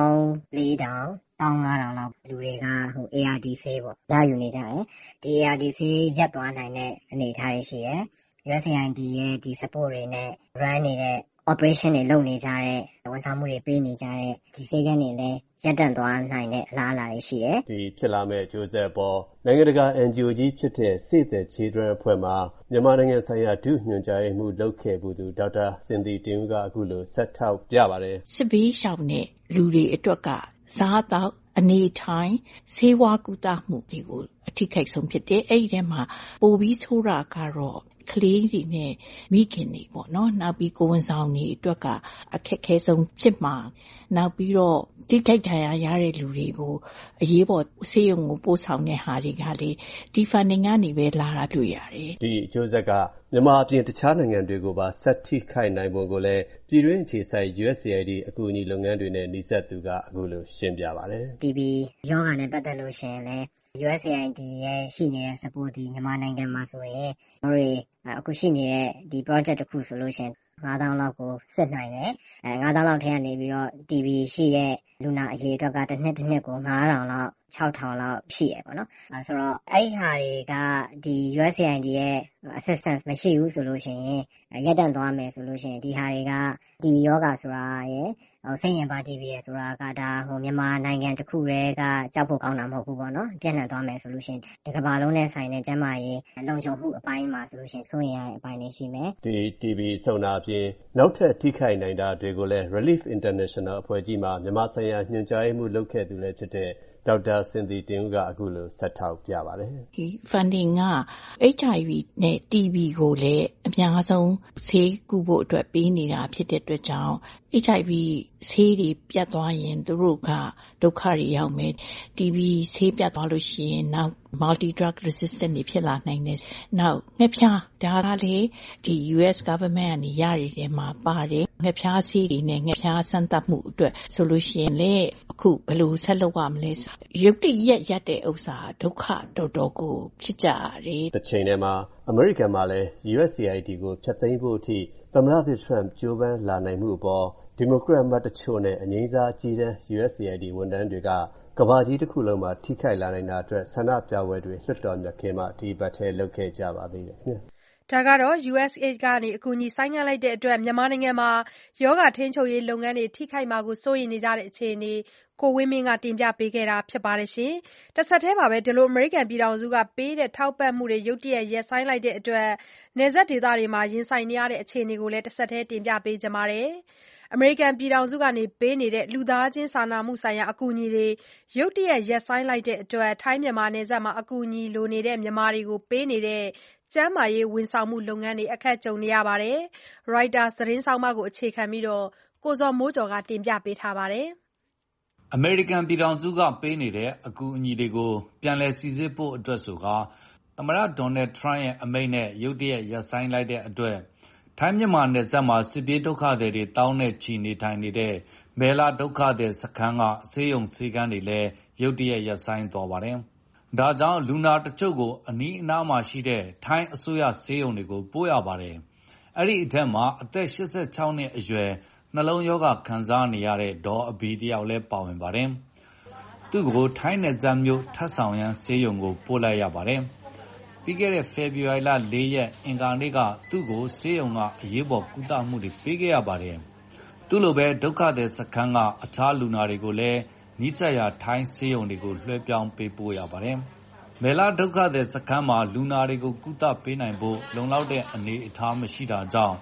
14,000 15,000 လောက်လူတွေကARD ဆေးပေါ့ရယူနေကြတယ်။ဒီ ARD ဆေးရပ်သွားနိုင်တဲ့အနေအထားတွေရှိတယ်။ USAID ရဲ့ဒီ support တွေနဲ့ run နေတဲ့ operation တွေလုပ်နေကြတဲ့ဝန်ဆောင်မှုတွေပေးနေကြတဲ့ဒီဆေးကန်းတွေလည်းရပ်တန့်သွားနိုင်တဲ့အလားအလာတွေရှိတယ်။ဒီဖြစ်လာမဲ့အကျိုးဆက်ပေါ်နိုင်ငံတကာ NGO ကြီးဖြစ်တဲ့ Save the Children အဖွဲ့မှာမြန်မာနိုင်ငံဆိုင်ရာဒုညွှန်ကြားရေးမှူးလုပ်ခဲ့မှုသူဒေါက်တာစင်သီတင်ဦးကအခုလိုဆက်ထောက်ပြပါတယ်။စစ်ဘေးရှောင်တဲ့လူတွေအတွက်ကစားတော့အနေထိုင်ဆေးဝါးကုသမှုတွေကိုအထိခိုက်ဆုံးဖြစ်တယ်။အဲ့ဒီထဲမှာပိုပြီးဆိုးတာကတော့ကလေးတွေနဲ့မိခင်တွေပေါ့နော်နောက်ပြီးကိုဝန်ဆောင်တွေအတွက်ကအခက်ခဲဆုံးဖြစ်မှာနောက်ပြီးတော့တိကျဒဏ်ရာရတဲ့လူတွေကိုအရေးပေါ်ဆေးရုံကိုပို့ဆောင်တဲ့ဟာတွေကလေဒီ funding ကနေပဲလာတာတွေ့ရတယ်ဒီအကျိုးဆက်ကမြန်မာအပြင်တခြားနိုင်ငံတွေကိုပါဆက်ထိခိုက်နိုင်ပုံကိုလည်းပြည်တွင်းအခြေစိုက် USAID အကူအညီလုပ်ငန်းတွေနဲ့နှိစက်သူကအခုလိုရှင်းပြပါတယ် TB ရောဂါနဲ့ပတ်သက်လို့ရှိရင်လည်း USAID ရဲ့ရှိနေတဲ့ support ဒီမြန်မာနိုင်ငံမှာဆိုရင်တို့အခုရှိနေတဲ့ဒီ project တစ်ခုဆိုလို့ရှိရင်9,000 လောက်ကိုစစ်နိုင်တယ်။9,000 လောက်ထဲကနေပြီးတော့ TB ရှိတဲ့လူနာအရေအတွက်ကတစ်နှစ်ကို 9,000 လောက် 6,000 လောက်ရှိရပေါ့နော်။ဆိုတော့အဲ့ဒီဟာတွေကဒီ USAID ရဲ့ assistance မရှိဘူးဆိုလို့ရှိရင်ရပ်တန့်သွားမယ်ဆိုလို့ရှိရင်ဒီဟာတွေက TB ရောဂါဆိုတာရဲ့စိတ်ရင်ပါ TB ရဆိုတာကဒါမြန်မာနိုင်ငံတစ်ခုတည်းကကြောက်ဖို့ကောင်းတာမဟုတ်ဘူးပေါ့နော်ပြန့်နှံ့သွားမယ်ဆိုလို့ရှိရင်ဒီကမ္ဘာလုံးနဲ့ဆိုင်တဲ့ကျန်းမာရေးလုံခြုံမှုအပိုင်းမှာဆိုလို့ရှိရင်စိုးရိမ်ရတဲ့အပိုင်းတွေရှိမယ်ဒီ TB ဆုံတာအပြင်နောက်ထပ်ထိခိုက်နိုင်တာတွေကိုလည်း Relief International အဖွဲ့ကြီးမှာမြန်မာဆိုင်ရာညွှန်ကြားရေးမှူးလုပ်ခဲ့သူလည်းဖြစ်တဲ့ဒေါက်တာစင်သီတင်ဦးကအခုလိုဆက်ထောက်ပြပါတယ်ဒီ funding က HIV နဲ့ TB ကိုလည်းအများဆုံးဆေးကုဖို့အတွက်ပေးနေတာဖြစ်တဲ့အတွက်ကြောင့် HIV ဆေးတွေပြတ်သွားရင်သူတို့ကဒုက္ခတွေရောက်မယ် TB ဆေးပြတ်သွားလို့ရှိရင်နောက် multi drug resistant တွေဖြစ်လာနိုင်တယ်နောက်ငှက်ဖျားဒါကလေဒီ US government ကနေရရတဲ့မှာပါတယ်ငှက်ဖျားဆေးတွေနဲ့ငှက်ဖျားစမ်းသပ်မှုအတွက်ဆိုလို့ရှိရင်လေအခုဘယ်လိုဆက်လုပ်ရမလဲရုပ်တရက်တဲ့ဥစ္စာဒုက္ခတော်တော်ကိုဖြစ်ကြရတယ်တစ်ချိန်တည်းမှာအမေရိကန်မှာလည်း USAID ကိုဖျက်သိမ်းဖို့အထိသမ္မတသစ် Trump ကြိုးပမ်းလာနိုင်မှုအပေါ်ဒီမိုကရက်အမတ်တချို့နဲ့အငြိမ်းစားအကြီးတန်း USAID ဝန်ထမ်းတွေကကမ္ဘာကြီးတစ်ခုလုံးမှာထိခိုက်လာနိုင်တာအတွက်ဆန္ဒပြပွဲတွေလွှတ်တော်မြတ်ခင်းမှာဒီဘက်ထဲလုပ်ခဲ့ကြပါသေးတယ်ခင်ဗျဒါကတော့ USAID ကနေအကူအညီဆိုင်းငံ့လိုက်တဲ့အတွက်မြန်မာနိုင်ငံမှာယောဂထိန်းချုပ်ရေးလုပ်ငန်းတွေထိခိုက်မှာကိုစိုးရိမ်နေကြတဲ့အခြေအနေကိုဝင်းမင်းကတင်ပြပေးခဲ့တာဖြစ်ပါတယ်ရှင်။တစ်ဆက်တည်းမှာပဲဒီလိုအမေရိကန်ပြည်ထောင်စုကပေးတဲ့ထောက်ပံ့မှုတွေရုတ်တရက်ရပ်ဆိုင်းလိုက်တဲ့အတွက်နယ်စပ်ဒေသတွေမှာရင်ဆိုင်နေရတဲ့အခြေအနေကိုလည်းတစ်ဆက်တည်းတင်ပြပေးကြပါမယ်။အမေရိကန်ပြည်ထောင်စုကနေပေးနေတဲ့လူသားချင်းစာနာမှုဆိုင်ရာအကူအညီတွေရုတ်တရက်ရပ်ဆိုင်းလိုက်တဲ့အတွက်ထိုင်းမြန်မာနယ်စပ်မှာအကူအညီလိုနေတဲ့မြန်မာတွေကိုပေးနေတဲ့ကျန်းမာရေးဝန်ဆောင်မှုလုပ်ငန်းတွေအခက်ကြုံနေရပါတယ်။ Reuters သတင်းဆောင်းပါးကိုအခြေခံပြီးကိုဇော်မိုးကျော်ကတင်ပြပေးထားပါတယ်။အမေရိကန်ပြည်ထောင်စုကပေးနေတဲ့အကူအညီတွေကိုပြန်လည်စိစစ်ဖို့အတွက်ဆိုကာသမ္မတဒေါ်နယ်ထရန့်ရဲ့အမိန့်နဲ့ရုတ်တရက်ရပ်ဆိုင်းလိုက်တဲ့အတွက်ထိုင်းမြန်မာနယ်စပ်မှာစစ်ပြေးဒုက္ခသည်တွေတောင်းနဲ့ချီနေထိုင်နေတဲ့မဲလာဒုက္ခသည်စခန်းကဆေးရုံဆေးခန်းတွေလည်းရုတ်တရက်ရပ်ဆိုင်းသွားပါတယ်။ဒါကြောင့်လူနာတချို့ကိုအနီးအနားမှာရှိတဲ့ထိုင်းအစိုးရဆေးရုံတွေကိုပို့ရပါတယ်။အဲ့ဒီအထက်မှာအသက်86နှစ်အရွယ်နှလုံးရောဂါခံစားနေရတဲ့ဒေါ်အဘီတယောက်လည်းပါဝင်ပါတယ်။သူ့ကိုထိုင်းနယ်စပ်မြို့ထပ်ဆောင်ရန်ဆေးရုံကိုပို့လိုက်ရပါတယ်။ပြီးခဲ့တဲ့ဖေဖော်ဝါရီလ4ရက်အင်္ဂါနေ့ကသူ့ကိုဆေးရုံကအရေးပေါ်ကုသမှုတွေပေးခဲ့ရပါတယ်။သူ့လိုပဲဒုက္ခသည်စခန်းကအခြားလူနာတွေကိုလည်းနီးစပ်ရာထိုင်းဆေးရုံတွေကိုလွှဲပြောင်းပေးပို့ရပါတယ်။မဲလာဒုက္ခသည်စခန်းမှာလူနာတွေကိုကုသပေးနိုင်ဖို့လုံလောက်တဲ့အနေအထားမရှိတာကြောင့်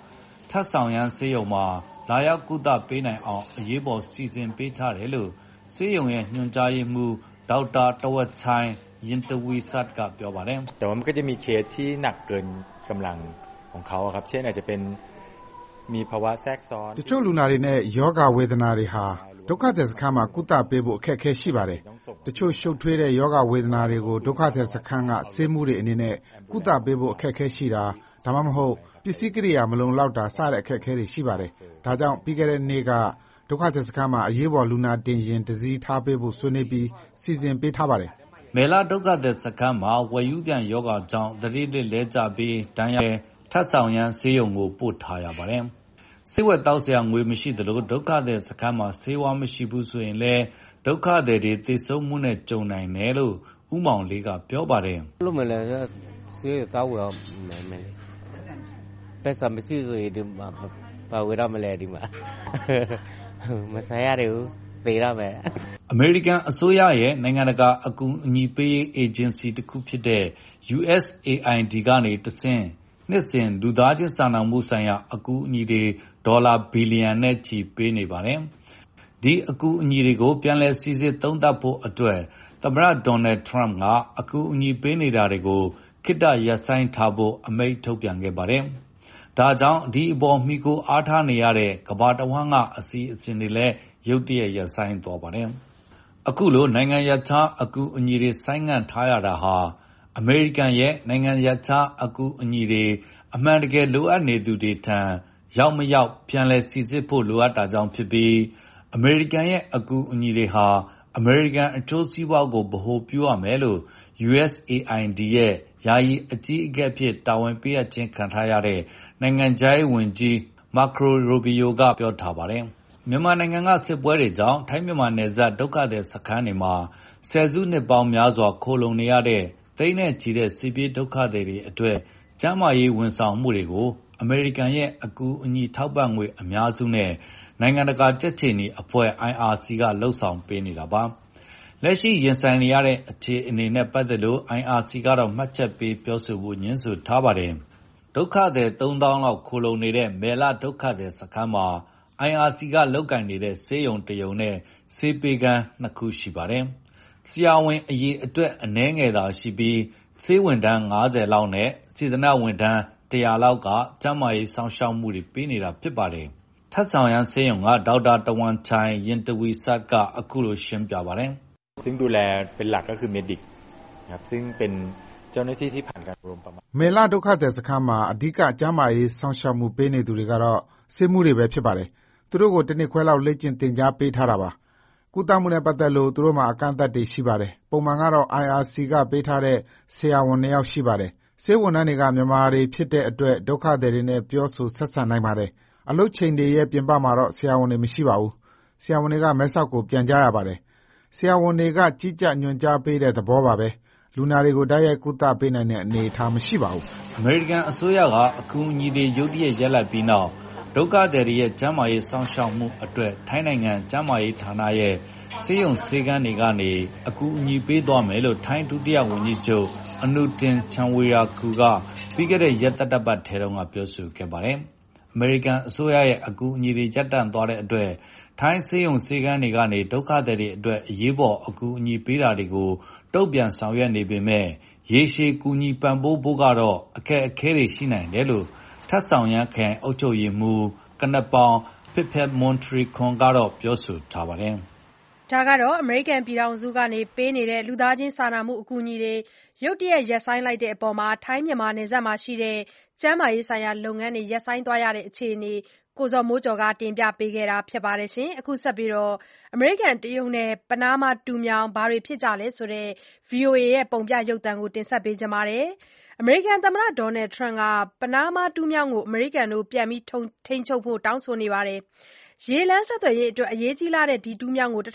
ထပ်ဆောင်ရန်ဆေးရုံမှာလာရောက်ကုသပေးနိုင်အောင်အရေးပေါ်စီစဉ်ပေးထားတယ်လို့ဆေးရုံရဲ့ညွှန်ကြားရေးမှူးဒေါက်တာတဝက်ချိုင်ยินตวีสัตว์ก็ပြောပါတယ်แต่ว่ามันก็จะมีเคสที่หนักเกินกำลังของเขาครับเช่นอาจจะเป็นมีภาวะแทรกซ้อนတချို့လူနာတွေနဲ့ယောဂဝေဒနာတွေဟာဒုက္ခသည်စခန်းမှာကုသပေးဖို့အခက်အခဲရှိပါတယ်တချို့ရှုပ်ထွေးတဲ့ယောဂဝေဒနာတွေကိုဒုက္ခသည်စခန်းကဆေးမှုတွေအနေနဲ့ကုသပေးဖို့အခက်အခဲရှိတာဒါမှမဟုတ်ပစ္စည်းကိရိယာမလုံလောက်တာစတဲ့အခက်အခဲတွေရှိပါတယ်ဒါကြောင့်ပြီးခဲ့တဲ့နေ့ကဒုက္ခသည်စခန်းမှာအရေးပေါ်လူနာတင်ရင်တစည်းထားပေးဖို့ဆွေးနွေးပြီးစီစဉ်ပေးထားပါတယ်မေလာဒုက္ခသည်စခန်းမှာဝယ်ယူပြန်ယောဂကြောင့်သတိလစ်လဲကျပြီးတန်းရထပ်ဆောင်ရန်ဆေးရုံကိုပို့ထားရပါတယ်ဆေးဝက်တောက်စရာငွေမရှိသလိုဒုက္ခသည်စခန်းမှာဆေးဝါးမရှိဘူးဆိုရင်လည်းဒုက္ခသည်တွေသိဆုံးမှုနဲ့ကြုံနိုင်တယ်လို့ဦးမောင်လေးကပြောပါတယ်လို့မလဲဆေးတောက်ရမယ်ပက်ဆာမရှိဆိုရင်ဒီမှာပါဝရမလဲဒီမှာမဆိုင်ရတယ်ပေးရမယ်အမေရိကန်အစိုးရရဲ့နိုင်ငံတကာအကူအညီပေးရေးအေဂျင်စီတစ်ခုဖြစ်တဲ့ USAID ကနေတဆင့်နှစ်စဉ်လူသားချင်းစာနာမှုဆိုင်ရာအကူအညီတွေဒေါ်လာဘီလီယံနဲ့ချီပေးနေပါတယ်။ဒီအကူအညီတွေကိုပြန်လည်စီစစ်သုံးသပ်ဖို့အတွက်သမ္မတဒေါ်နယ်ထရမ့်ကအကူအညီပေးနေတာတွေကိုခေတ္တရပ်ဆိုင်းထားဖို့အမိန့်ထုတ်ပြန်ခဲ့ပါတယ်။ဒါကြောင့်ဒီအပေါ်မိကိုအားထားနေရတဲ့ကမ္ဘာတဝန်းကအစီအစဉ်တွေလည်းရုတ်တရက်ရပ်ဆိုင်းသွားပါတယ်။အခုလိုနိုင်ငံရပ်ခြားအကူအညီတွေဆိုင်းငံ့ထားရတာဟာအမေရိကန်ရဲ့နိုင်ငံရပ်ခြားအကူအညီတွေအမှန်တကယ်လိုအပ်နေသူတွေထံရောက်မရောက်ပြန်လည်စီစစ်ဖို့လိုအပ်တာကြောင့်ဖြစ်ပြီးအမေရိကန်ရဲ့အကူအညီတွေဟာအမေရိကန်အကျိုးစီးပွားကိုဗဟိုပြုရမယ်လို့ USAID ရဲ့ယာယီအကြီးအကဲအဖြစ်တာဝန်ပေးအပ်ခြင်းခံထားရတဲ့နိုင်ငံခြားရေးဝန်ကြီးမာခရိုရိုဘီယိုကပြောထားပါတယ်။မြန်မာနိုင်ငံကစစ်ပွဲတွေကြောင့်ထိုင်းမြန်မာနယ်စပ်ဒုက္ခသည်စခန်းတွေမှာဆယ်စုနှစ်ပေါင်းများစွာခိုလှုံနေရတဲ့သိန်းနဲ့ချီတဲ့စစ်ပြေးဒုက္ခသည်တွေအတွက်ကျန်းမာရေးဝန်ဆောင်မှုတွေကိုအမေရိကန်ရဲ့အကူအညီထောက်ပံ့ငွေအများစုနဲ့နိုင်ငံတကာကြက်ခြေနီအဖွဲ့ IRC ကလှုပ်ဆောင်ပေးနေတာပါ။လက်ရှိရင်ဆိုင်နေရတဲ့အခြေအနေနဲ့ပတ်သက်လို့ IRC ကတော့မှတ်ချက်ပေးပြောဆိုဖို့ငြင်းဆိုထားပါတယ်။ဒုက္ခသည် 3000 လောက်ခိုလှုံနေတဲ့မေလဒုက္ခသည်စခန်းမှာ IRC ကလုပ်ကိုင်နေတဲ့ဆေးရုံတစ်ရုံနဲ့ဆေးပေးခန်း 2 ခုရှိပါတယ်။ဆရာဝန်အရေအတွက်အနည်းငယ်သာရှိပြီးဆေးဝန်ထမ်း50လောက်နဲ့စေတနာ့ဝန်ထမ်း100လောက်ကကျန်းမာရေးစောင့်ရှောက်မှုတွေပေးနေတာဖြစ်ပါတယ်။ထပ်ဆောင်ရန်ဆေးရုံကဒေါက်တာတဝန်ချိုင်ยินตวีสัตว์ကအခုလိုရှင်းပြပါတယ်ซึ่งดูแลเป็นหลักก็คือเมดิกนะครับซึ่งเป็นเจ้าหน้าที่ที่ผ่านการอบรมประมาณမေလာဒုက္ခသည်စခန်းမှာအဓိကကျန်းမာရေးစောင့်ရှောက်မှုပေးနေသူတွေကတော့ဆေးမှုတွေပဲဖြစ်ပါတယ်သူတို့ကိုတစ်နှစ်ခွဲလောက်လေ့ကျင့်သင်ကြားပေးထားတာပါကုသမှုနဲ့ပတ်သက်လို့သူတို့မှာအကန့်အသတ်တွေရှိပါတယ်ပုံမှန်ကတော့ IRC ကပေးထားတဲ့ဆရာဝန်2ယောက်ရှိပါတယ်ဆေးဝန်ထမ်းတွေကမြန်မာတွေဖြစ်တဲ့အတွက်ဒုက္ခသည်တွေနဲ့ပြောဆိုဆက်ဆံနိုင်ပါတယ်အလုပ်ချိန်တွေရဲ့ပြင်ပမှာတော့ဆရာဝန်တွေမရှိပါဘူးဆရာဝန်တွေကမဲဆောက်ကိုပြန်ကြရပါတယ်ဆရာဝန်တွေကကြီးကြပ်ညွှန်ကြားပေးတဲ့သဘောပါပဲလူနာတွေကိုတိုက်ရိုက်ကုသပေးနိုင်တဲ့အနေအထားမရှိပါဘူးအမေရိကန်အစိုးရကအကူအညီတွေရုတ်တရက်ရပ်လိုက်ပြီးနောက်ဒုက္ခသည်တွေရဲ့ကျန်းမာရေးစောင့်ရှောက်မှုအတွက်ထိုင်းနိုင်ငံကျန်းမာရေးဌာနရဲ့ဆေးရုံဆေးခန်းတွေကနေအကူအညီပေးသွားမယ်လို့ထိုင်းဒုတိယဝန်ကြီးချုပ်အနုတင်ချန်ဝေရာကူကပြီးခဲ့တဲ့ရက်သတ္တပတ်ထဲတုန်းကပြောဆိုခဲ့ပါတယ်။အမေရိကန်အစိုးရရဲ့အကူအညီတွေရပ်တန့်သွားတဲ့အတွက်ထိုင်းဆေးရုံဆေးခန်းတွေကနေဒုက္ခသည်တွေအတွက်အရေးပေါ်အကူအညီပေးတာတွေကိုတုံ့ပြန်ဆောင်ရွက်နေပေမဲ့ရေရှည်ကူညီပံ့ပိုးဖို့ကတော့အခက်အခဲတွေရှိနိုင်တယ်လို့ထပ်ဆောင်ရန်ခရိုင်အုပ်ချုပ်ရေးမှူးကနပောင်ဖစ်ဖက်မွန်ထရီခွန်ကတော့ပြောဆိုထားပါတယ်။ဒါကတော့အမေရိကန်ပြည်ထောင်စုကနေပေးနေတဲ့လူသားချင်းစာနာမှုအကူအညီတွေရုတ်တရက်ရပ်ဆိုင်းလိုက်တဲ့အပေါ်ထိုင်းမြန်မာနယ်စပ်မှာရှိတဲ့ကျန်းမာရေးဆိုင်ရာလုပ်ငန်းတွေရပ်ဆိုင်းသွားရတဲ့အခြေအနေကိုဇော်မိုးကျော်ကတင်ပြပေးခဲ့တာဖြစ်ပါတယ်။အခုဆက်ပြီးအမေရိကန်တရုတ်နဲ့ပနားမားတူးမြောင်းဘာတွေဖြစ်ကြလဲဆိုတဲ့ VOA ရဲ့ပုံပြရုပ်သံကိုတင်ဆက်ပေးချင်ပါတယ်။အမေရိကန်သမ္မတဒေါ်နယ်ထရမ့်ကပနားမားတူးမြောင်းကိုအမေရိကန်တို့ပြန်ပြီးထိန်းချုပ်ဖို့တောင်းဆိုနေပါတယ်။ရေလမ်းဆက်သွယ်ရေးအတွက်အရေးကြီးလာတဲ့ဒီတူးမြောင်းကို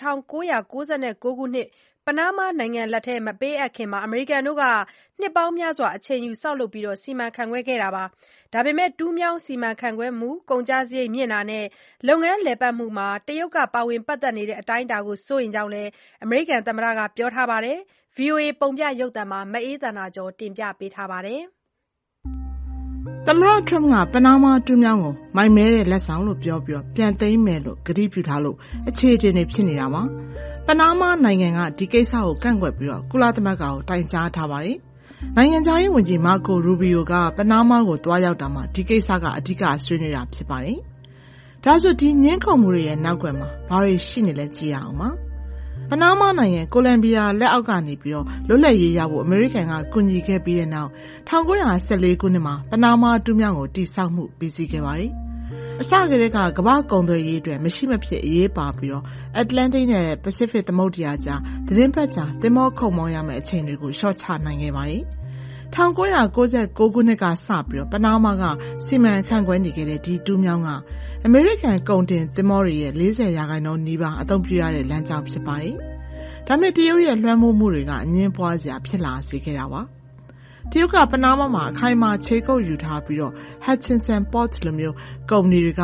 1999ခုနှစ်ပနားမားနိုင်ငံလက်ထဲမပေးအပ်ခင်အမေရိကန်တို့ကနှစ်ပေါင်းများစွာအချိန်ယူဆောက်လုပ်ပြီးစီမံခန့်ခွဲခဲ့တာပါ။ဒါပေမဲ့တူးမြောင်းစီမံခန့်ခွဲမှုကုန်ကျစရိတ်မြင့်တာနဲ့လုပ်ငန်းလည်ပတ်မှုမှာတရုတ်ကပါဝင်ပတ်သက်နေတဲ့အတိုင်းအတာကိုစိုးရိမ်ကြောင်းလည်းအမေရိကန်သမ္မတကပြောထားပါတယ်။ VOA ပုံပြရုပ်သံမှာမအေးသန္တာကျော်တင်ပြပေးထားပါတယ်။သမ္မတ Trump ကပနားမားတူးမြောင်းကိုမိုင်မဲတဲ့လက်ဆောင်လို့ပြောပြီးပြန်သိမ်းမယ်လို့ကတိပြုထားလို့အခြေအနေတွေဖြစ်နေတာပါ။ပနားမားနိုင်ငံကဒီကိစ္စကိုကန့်ကွက်ပြီးကုလသမဂ္ဂကိုတိုင်ကြားထားပါတယ်။နိုင်ငံခြားရေးဝန်ကြီး Marco Rubio ကပနားမားကိုတွားရောက်တာမှာဒီကိစ္စကအဓိကဆွေးနွေးတာဖြစ်ပါတယ်။ဒါဆိုဒီငင်းခုန်မှုတွေရဲ့နောက်ကွယ်မှာဘာတွေရှိနေလဲကြည့်ရအောင်ပါ။ပနားမားနိုင်ငံကိုလံဘီယာလက်အောက်ကနေပြီးလွတ်လပ်ရေးရဖို့အမေရိကန်ကကူညီခဲ့ပြီးတဲ့နောက်1914ခုနှစ်မှာပနားမားတူးမြောင်းကိုတည်ဆောက်မှုပြီးစီးခဲ့ပါတယ်။အစကတည်းကကမ္ဘာကုန်သွယ်ရေးအတွက်မရှိမဖြစ်အရေးပါပြီးအတ္တလန္တိတ်နဲ့ပစိဖိတ်သမုဒ္ဒရာကြားသတင်းပတ်ကြားသင်္ဘောခုတ်မောင်းရမယ့်အချိန်တွေကိုလျှော့ချနိုင်ခဲ့ပါတယ်။1996ခုနှစ်ကစပြီးပနားမားကစီမံခန့်ခွဲနေခဲ့တဲ့ဒီတူးမြောင်းကအမေရိကန်ကုန်တင်သင်္ဘောတွေရဲ့40%နီးပါးအသုံးပြုရတဲ့လမ်းကြောင်းဖြစ်ပါတယ်။ဒါပေမဲ့တရုတ်ရဲ့လွှမ်းမိုးမှုတွေကအငြင်းပွားစရာဖြစ်လာစေခဲ့တာပါ။တရုတ်ကပနားမားမှာအခိုင်အမာခြေကုပ်ယူထားပြီးHutchinson Port လိုမျိုးကုမ္ပဏီတွေက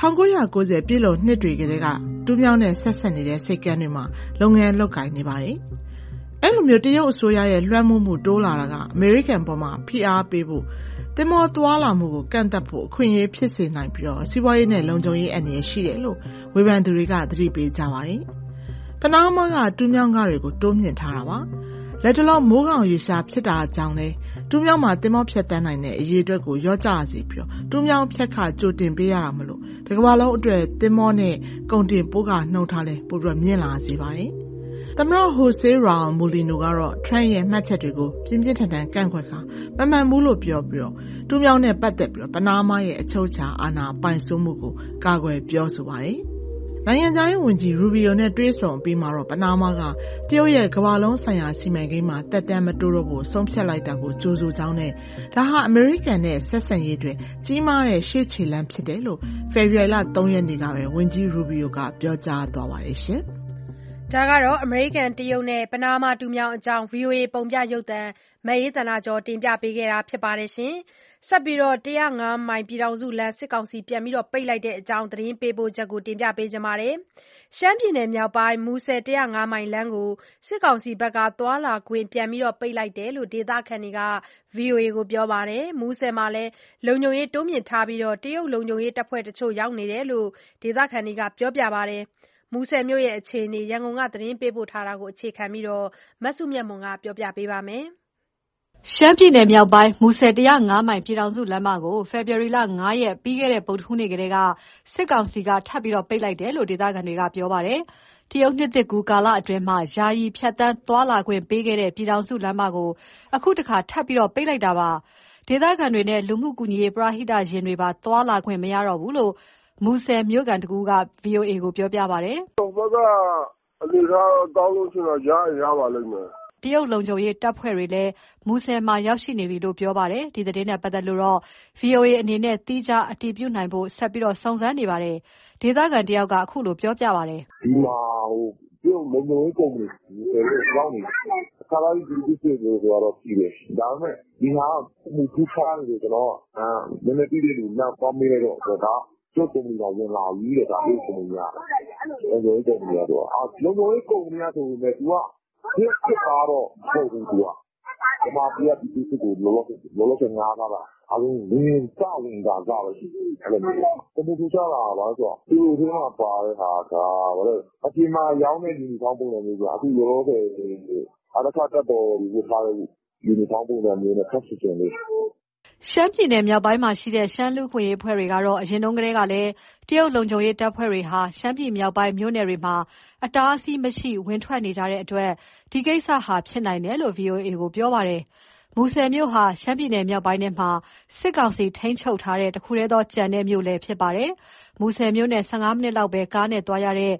1990ပြည့်လွန်နှစ်တွေကတည်းကတူးမြောင်းနဲ့ဆက်ဆက်နေတဲ့စိတ်ကမ်းတွေမှာလုပ်ငန်းလုပ်ကိုင်နေပါတယ်။အဲ့လိုမျိုးတရုတ်အစိုးရရဲ့လွှမ်းမိုးမှုတိုးလာတာကအမေရိကန်ပေါ်မှာဖိအားပေးဖို့သင်္ဘောသွားလာမှုကိုကန့်သတ်ဖို့အခွင့်အရေးဖြစ်စေနိုင်ပြီးစီးပွားရေးနဲ့လုံခြုံရေးအန္တရာယ်ရှိတယ်လို့ဝေဖန်သူတွေကသတိပေးကြပါတယ်။ပနားမားကတူးမြောင်းကားတွေကိုတိုးမြင့်ထားတာပါ။လက်တလောမိုးကောင်ရေရှားဖြစ်တာကြောင့်လဲတူးမြောင်းမှာသင်္ဘောဖြတ်တန်းနိုင်တဲ့အရေးအတွက်ကိုရော့ကျစေပြီးတူးမြောင်းဖြတ်ခကြိုတင်ပေးရတာမလို့ဒီကမ္ဘာလုံးအတွက်သင်္ဘောနဲ့ကုန်တင်ပို့ကနှုတ်ထားလဲပိုပြီးမြင့်လာစေပါတယ်။သမ္မတ Jose Raul Mulino ကတော့ Trump ရဲ့မှတ်ချက်တွေကိုပြင်းပြင်းထန်ထန်ကန့်ကွက်ခါမမှန်ဘူးလို့ပြောပြီးတူးမြောင်းနဲ့ပတ်သက်ပြီးပနားမားရဲ့အချုပ်အခြာအာဏာပိုင်စိုးမှုကိုကာကွယ်ပြောဆိုပါတယ်။နိုင်ငံခြားရေးဝန်ကြီး Rubio နဲ့တွေ့ဆုံပြီးမှပနားမားကတရုတ်ရဲ့ကမ္ဘာလုံးဆိုင်ရာစီမံကိန်းမှာတက်တန်းမတိုးတော့ဖို့ဆုံးဖြတ်လိုက်တာကိုကြိုဆိုကြောင်းနဲ့ဒါဟာအမေရိကန်နဲ့ဆက်ဆံရေးတွေကြီးမားတဲ့ရှေ့ခြေလှမ်းဖြစ်တယ်လို့ဖေဖော်ဝါရီလ3ရက်နေ့ကပဲဝန်ကြီး Rubio ကပြောကြားသွားပါတယ်ရှင်။ဒါကတော့အမေရိကန်တရုတ်နဲ့ပနားမားတူးမြောင်းအကြောင်း VOA ပုံပြရုပ်သံမအေးသန္တာကျော်တင်ပြပေးခဲ့တာဖြစ်ပါတယ်ရှင်။ဆက်ပြီး105မိုင်ပြည်ထောင်စုလမ်းစစ်ကောင်စီပြန်ပြီးပိတ်လိုက်တဲ့အကြောင်းသတင်းပေးပို့ချက်ကိုတင်ပြပေးကြပါမယ်။ရှမ်းပြည်နယ်မြောက်ပိုင်းမူဆယ်105မိုင်လမ်းကိုစစ်ကောင်စီဘက်ကသွားလာခွင့်ပြန်ပြီးပိတ်လိုက်တယ်လို့ဒေသခံတွေက VOA ကိုပြောပါတယ်။မူဆယ်မှာလည်းလုံခြုံရေးတိုးမြင့်ထားပြီးတရုတ်လုံခြုံရေးတပ်ဖွဲ့တချို့ရောက်နေတယ်လို့ဒေသခံတွေကပြောပြပါတယ်။မူဆယ်မြို့အခြေအနေရန်ကုန်ကသတင်းပေးပို့ထားတာကိုအခြေခံပြီးမစုမြတ်မွန်ကပြောပြပေးပါမယ်။ရှမ်းပြည်နယ်မြောက်ပိုင်းမူဆယ်105မိုင်ပြည်ထောင်စုလမ်းမကိုဖေဖော်ဝါရီလ5ရက်ပြီးခဲ့တဲ့ဗုဒ္ဓဟူးနေ့ကတည်းကစစ်ကောင်စီကထပ်ပြီးပိတ်လိုက်တယ်လို့ဒေသခံတွေကပြောပါတယ်။တရုတ်နှစ်သစ်ကူကာလအတွင်းမှာယာယီဖြတ်တန်းသွားလာခွင့်ပေးခဲ့တဲ့ပြည်ထောင်စုလမ်းမကိုအခုတခါထပ်ပြီးပိတ်လိုက်တာပါ။ဒေသခံတွေနဲ့လူမှုကူညီရေးပရဟိတယာဉ်တွေပါသွားလာခွင့်မရတော့ဘူးလို့မူဆယ်မြို့ကန်တကူက VOA ကိုပြောပြပါတယ်။ဘက်ကအနေထားတောင်းလို့ရှိရင်ရပါလိမ့်မယ်။တရုတ်လုံခြုံရေးတပ်ဖွဲ့တွေလည်းမူဆယ်မှာရောက်ရှိနေပြီလို့ပြောပါတယ်။ဒီသတင်းနဲ့ပတ်သက်လို့VOA အနေနဲ့သီးခြားအတည်ပြုနိုင်ဖို့ဆက်ပြီးစုံစမ်းနေပါတယ်။ဒေသခံတယောက်ကအခုလိုပြောပြပါတယ်။ဒီမှာတရုတ်လုံခြုံရေးကုမ္ပဏီတွေကြောင်းနေခါလာဒီဒီစစ်တွေကတော့ပြည်တယ်။ဒါပေမဲ့ဒီဟာမှုထူးခြားနေတယ်ကျွန်တော်နည်းနည်းပြည်တယ်လို့နောက်ပေါင်းမိလိုက်တော့ဒါကျုပ်ကုမ္ပဏီကဝင်လာပြီးတဲ့ဒါလေးကုမ္ပဏီကလုံခြုံရေးကုမ္ပဏီကတော့လုံခြုံရေးကုမ္ပဏီကဆိုပေမဲ့ तू ကဒီစစ်သားတော့မဟုတ်ဘူး तू ကဒီမှာပြဒီစစ်ကိုလောလောဆယ်ငါးထားတာအရင်ဝင်တာပဲရှိတယ်အဲ့လိုမျိုးတမူထူးခြားတာပါဆိုတော့ဒီလိုထဲမှာပါတဲ့ဟာကဘာလဲအပြင်မှာရောင်းတဲ့ယူနီဖောင်းပုံစံမျိုးဆိုအခုလောလောဆယ်အရခတ်တော်ဒီထားတဲ့ယူနီဖောင်းပုံစံမျိုးနဲ့ဆက်စစ်နေရှမ်းပြည်နယ်မြောက်ပိုင်းမှာရှိတဲ့ရှမ်းလူခွင့်ရေးအဖွဲ့တွေကတော့အရင်တုန်းကတည်းကလည်းတရုတ်လုံခြုံရေးတပ်ဖွဲ့တွေဟာရှမ်းပြည်မြောက်ပိုင်းမြို့နယ်တွေမှာအတားအဆီးမရှိဝင်ထွက်နေကြတဲ့အတွက်ဒီကိစ္စဟာဖြစ်နိုင်တယ်လို့ VOA ကိုပြောပါတယ်။မူဆယ်မြို့ဟာရှမ်းပြည်နယ်မြောက်ပိုင်းထဲမှာစစ်ကောင်စီထိန်းချုပ်ထားတဲ့တခုတည်းသောကြံတဲ့မြို့လည်းဖြစ်ပါတယ်။မူဆယ်မြို့နဲ့15မိနစ်လောက်ပဲကားနဲ့သွားရတဲ့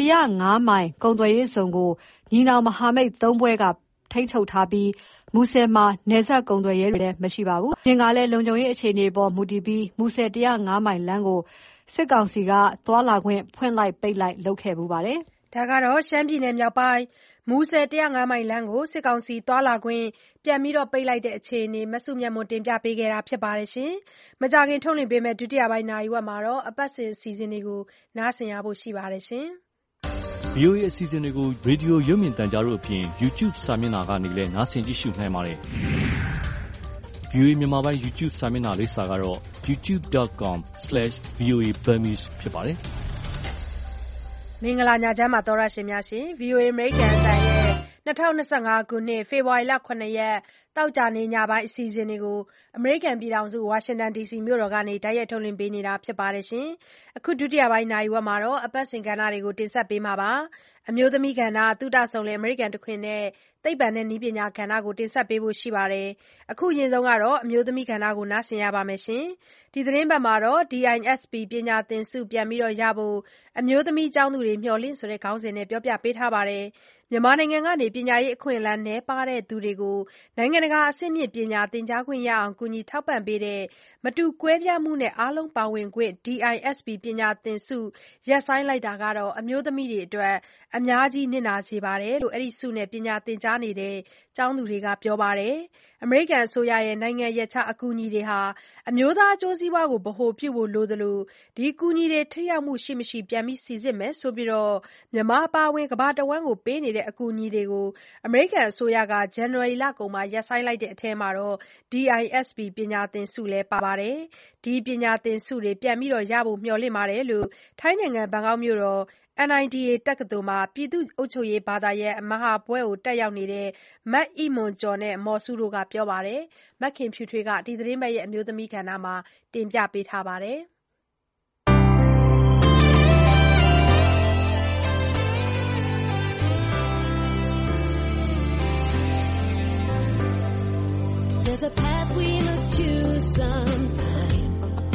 105မိုင်ကုန်သွယ်ရေးဇုံကိုညီနောင်မဟာမိတ်3ဘွဲကထိန်းချုပ်ထားပြီးမူဆယ်မှာနယ်စပ်ကုန်သွယ်ရေးတွေလည်းမရှိပါဘူး။ပြင်ကလည်းလုံခြုံရေးအခြေအနေပေါ်မူတည်ပြီးမူဆယ်105မိုင်လမ်းကိုစစ်ကောင်စီကသွားလာခွင့်ဖွင့်လိုက်ပိတ်လိုက်လုပ်ခဲ့မှုပါတယ်။ဒါကတော့ရှမ်းပြည်နယ်မြောက်ပိုင်းမူဆယ်105မိုင်လမ်းကိုစစ်ကောင်စီသွားလာခွင့်ပြန်ပြီးပိတ်လိုက်တဲ့အခြေအနေမစုမြတ်မွန်တင်ပြပေးခဲ့တာဖြစ်ပါတယ်ရှင်။မကြခင်ထုတ်လွှင့်ပေးမယ့်ဒုတိယပိုင်းနာရီဝက်မှာတော့အပတ်စဉ်အစီအစဉ်တွေကိုနားဆင်ရဖို့ရှိပါတယ်ရှင်။ VOA အစီအစဉ်တွေကိုရေဒီယိုရုပ်မြင်သံကြားတို့အပြင် YouTube စာမျက်နှာကနေလည်းနားဆင်ကြည့်ရှုနိုင်ပါတယ်။ VOA မြန်မာပိုင်း YouTube စာမျက်နှာလိပ်စာကတော့ youtube.com/voaburmese ဖြစ်ပါတယ်မင်္ဂလာညချမ်းပါသောရရှင်များရှင် VOA American အသံရဲ့2025ခုနှစ်ဖေဖော်ဝါရီလ9ရက်တောက်ကြနေညပိုင်းအစီအစဉ်တွေကိုအမေရိကန်ပြည်ထောင်စုဝါရှင်တန် DC မြို့တော်ကနေတိုက်ရိုက်ထုတ်လွှင့်ပေးနေတာဖြစ်ပါတယ်ရှင်အခုဒုတိယပိုင်းနာရီဝက်မှာတော့အပတ်စဉ်ကဏ္ဍတွေကိုတင်ဆက်ပေးမှာပါအမျိုးသမီးကဏ္ဍသုတဆုံလေအမေရိကန်တခွင်နဲ့သိပ္ပံနဲ့နည်းပညာကဏ္ဍကိုတင်ဆက်ပေးဖို့ရှိပါတယ်အခုအရင်ဆုံးကတော့အမျိုးသမီးကဏ္ဍကိုနားဆင်ရပါမယ်ရှင်ဒီသတင်းပတ်မှာတော့ DISP ပညာသင်ဆုပြန်ပြီးရဖို့အမျိုးသမီးကျောင်းသူတွေမျှော်လင့်ဆိုတဲ့ခေါင်းစဉ်နဲ့ပြောပြပေးထားပါတယ်မြန်မာနိုင်ငံကနေပညာရေးအခွင့်အလမ်းနည်းပါးတဲ့သူတွေကိုနိုင်ငံတကာအဆင့်မြင့်ပညာသင်ကြားခွင့်ရအောင်ကူညီထောက်ပံ့ပေးတဲ့မတူကွဲပြားမှုနဲ့အားလုံးပါဝင်ခွင့် DISP ပညာသင်ဆုရပ်ဆိုင်းလိုက်တာကတော့အမျိုးသမီးတွေအတွက်အများကြီးနစ်နာစေပါတယ်လို့အဲဒီဆုနဲ့ပညာသင်ကြားနေတဲ့ကျောင်းသူတွေကပြောပါတယ်အမေရိကန်အစိုးရရဲ့နိုင်ငံရပ်ခြားအကူအညီတွေဟာအမျိုးသားအကျိုးစီးပွားကိုဗဟိုပြုဖို့လိုသလိုဒီအကူအညီတွေထိရောက်မှုရှိမရှိပြန်ပြီးစိစစ်မယ်ဆိုပြီးမြန်မာအပါအဝင်ကမ္ဘာတဝန်းကိုပေးနေတဲ့အကူအညီတွေကိုအမေရိကန်အစိုးရကဇန်နဝါရီလကုန်မှာရပ်ဆိုင်းလိုက်တဲ့အထဲမှာDISP ပညာသင်ဆုလည်းပါပါတယ်ဒီပညာသင်ဆုတွေပြန်ပြီးရဖို့မျှော်လင့်ပါတယ်လို့ထိုင်းနိုင်ငံဘန်ကောက်မြို့တော်NIDA တက္ကသိုလ်မှာပြည်သူ့အုပ်ချုပ်ရေးဘာသာရပ်မဟာဘွဲ့ကိုတက်ရောက်နေတဲ့မအိမွန်ကျော်နဲ့မော်စုတို့ကပြောပါတယ်မခင်ဖြူထွေးကဒီသတင်းပတ်ရဲ့အမျိုးသမီးကဏ္ဍမှာတင်ပြပေးထားပါတယ် There's a path we must choose sometime.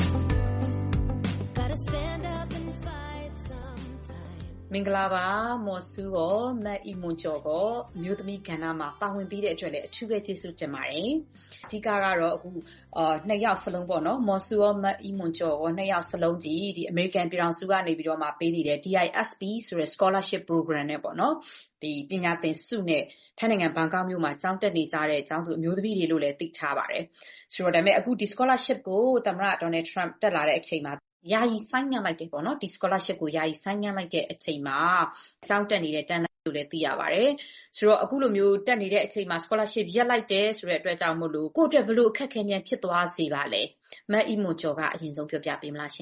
Gotta stand up and fight sometime. မင်္ဂလာပါမော်စုကိုမတ်အီမွန်ကျော်ကိုမြို့သမီးကဏ္ဍမှာပါဝင်ပြီးတဲ့အတွက်လည်းအထူးပဲကျေးဇူးတင်ပါတယ်အဓိကကတော့အခုနှစ်ယောက်စလုံးပေါ့နော်မော်စုရောမတ်အီမွန်ကျော်ကိုနှစ်ယောက်စလုံးဒီအမေရိကန်ပြည်ထောင်စုကနေပြီးတော့မှပေးနေတဲ့ DISP ဆိုတဲ့ scholarship program နဲ့ပေါ့နော်ဒီပညာသင်ဆုနဲ့ထိုင်းနိုင်ငံဘန်ကောက်မြို့မှာကျောင်းတက်နေကြတဲ့ကျောင်းသူအမျိုးသမီးတွေလို့လည်းသိထားပါတယ်ဆိုတော့ဒါပေမဲ့အခုဒီ scholarship ကိုသမ္မတဒေါ်နယ်ထရမ့်တက်လာတဲ့အချိန်မှာယာယီဆိုင်းငံ့လိုက်တယ်ပေါ့နော်ဒီ scholarship ကိုယာယီဆိုင်းငံ့လိုက်တဲ့အချိန်မှာကျောင်းတက်နေတဲ့တန်းလို့လည်းသိရပါတယ်ဆိုတော့အခုလိုမျိုးတက်နေတဲ့အချိန်မှာ scholarship ရက်လိုက်တယ်ဆိုတဲ့အတွက်ကြောင့်မို့လို့ကိုယ့်အတွက်ဘလို့အခက်အခဲများဖြစ်သွားစေပါလဲမတ်အီမွန်ကျော်ကအရင်ဆုံးပြောပြပေးမလားရှင်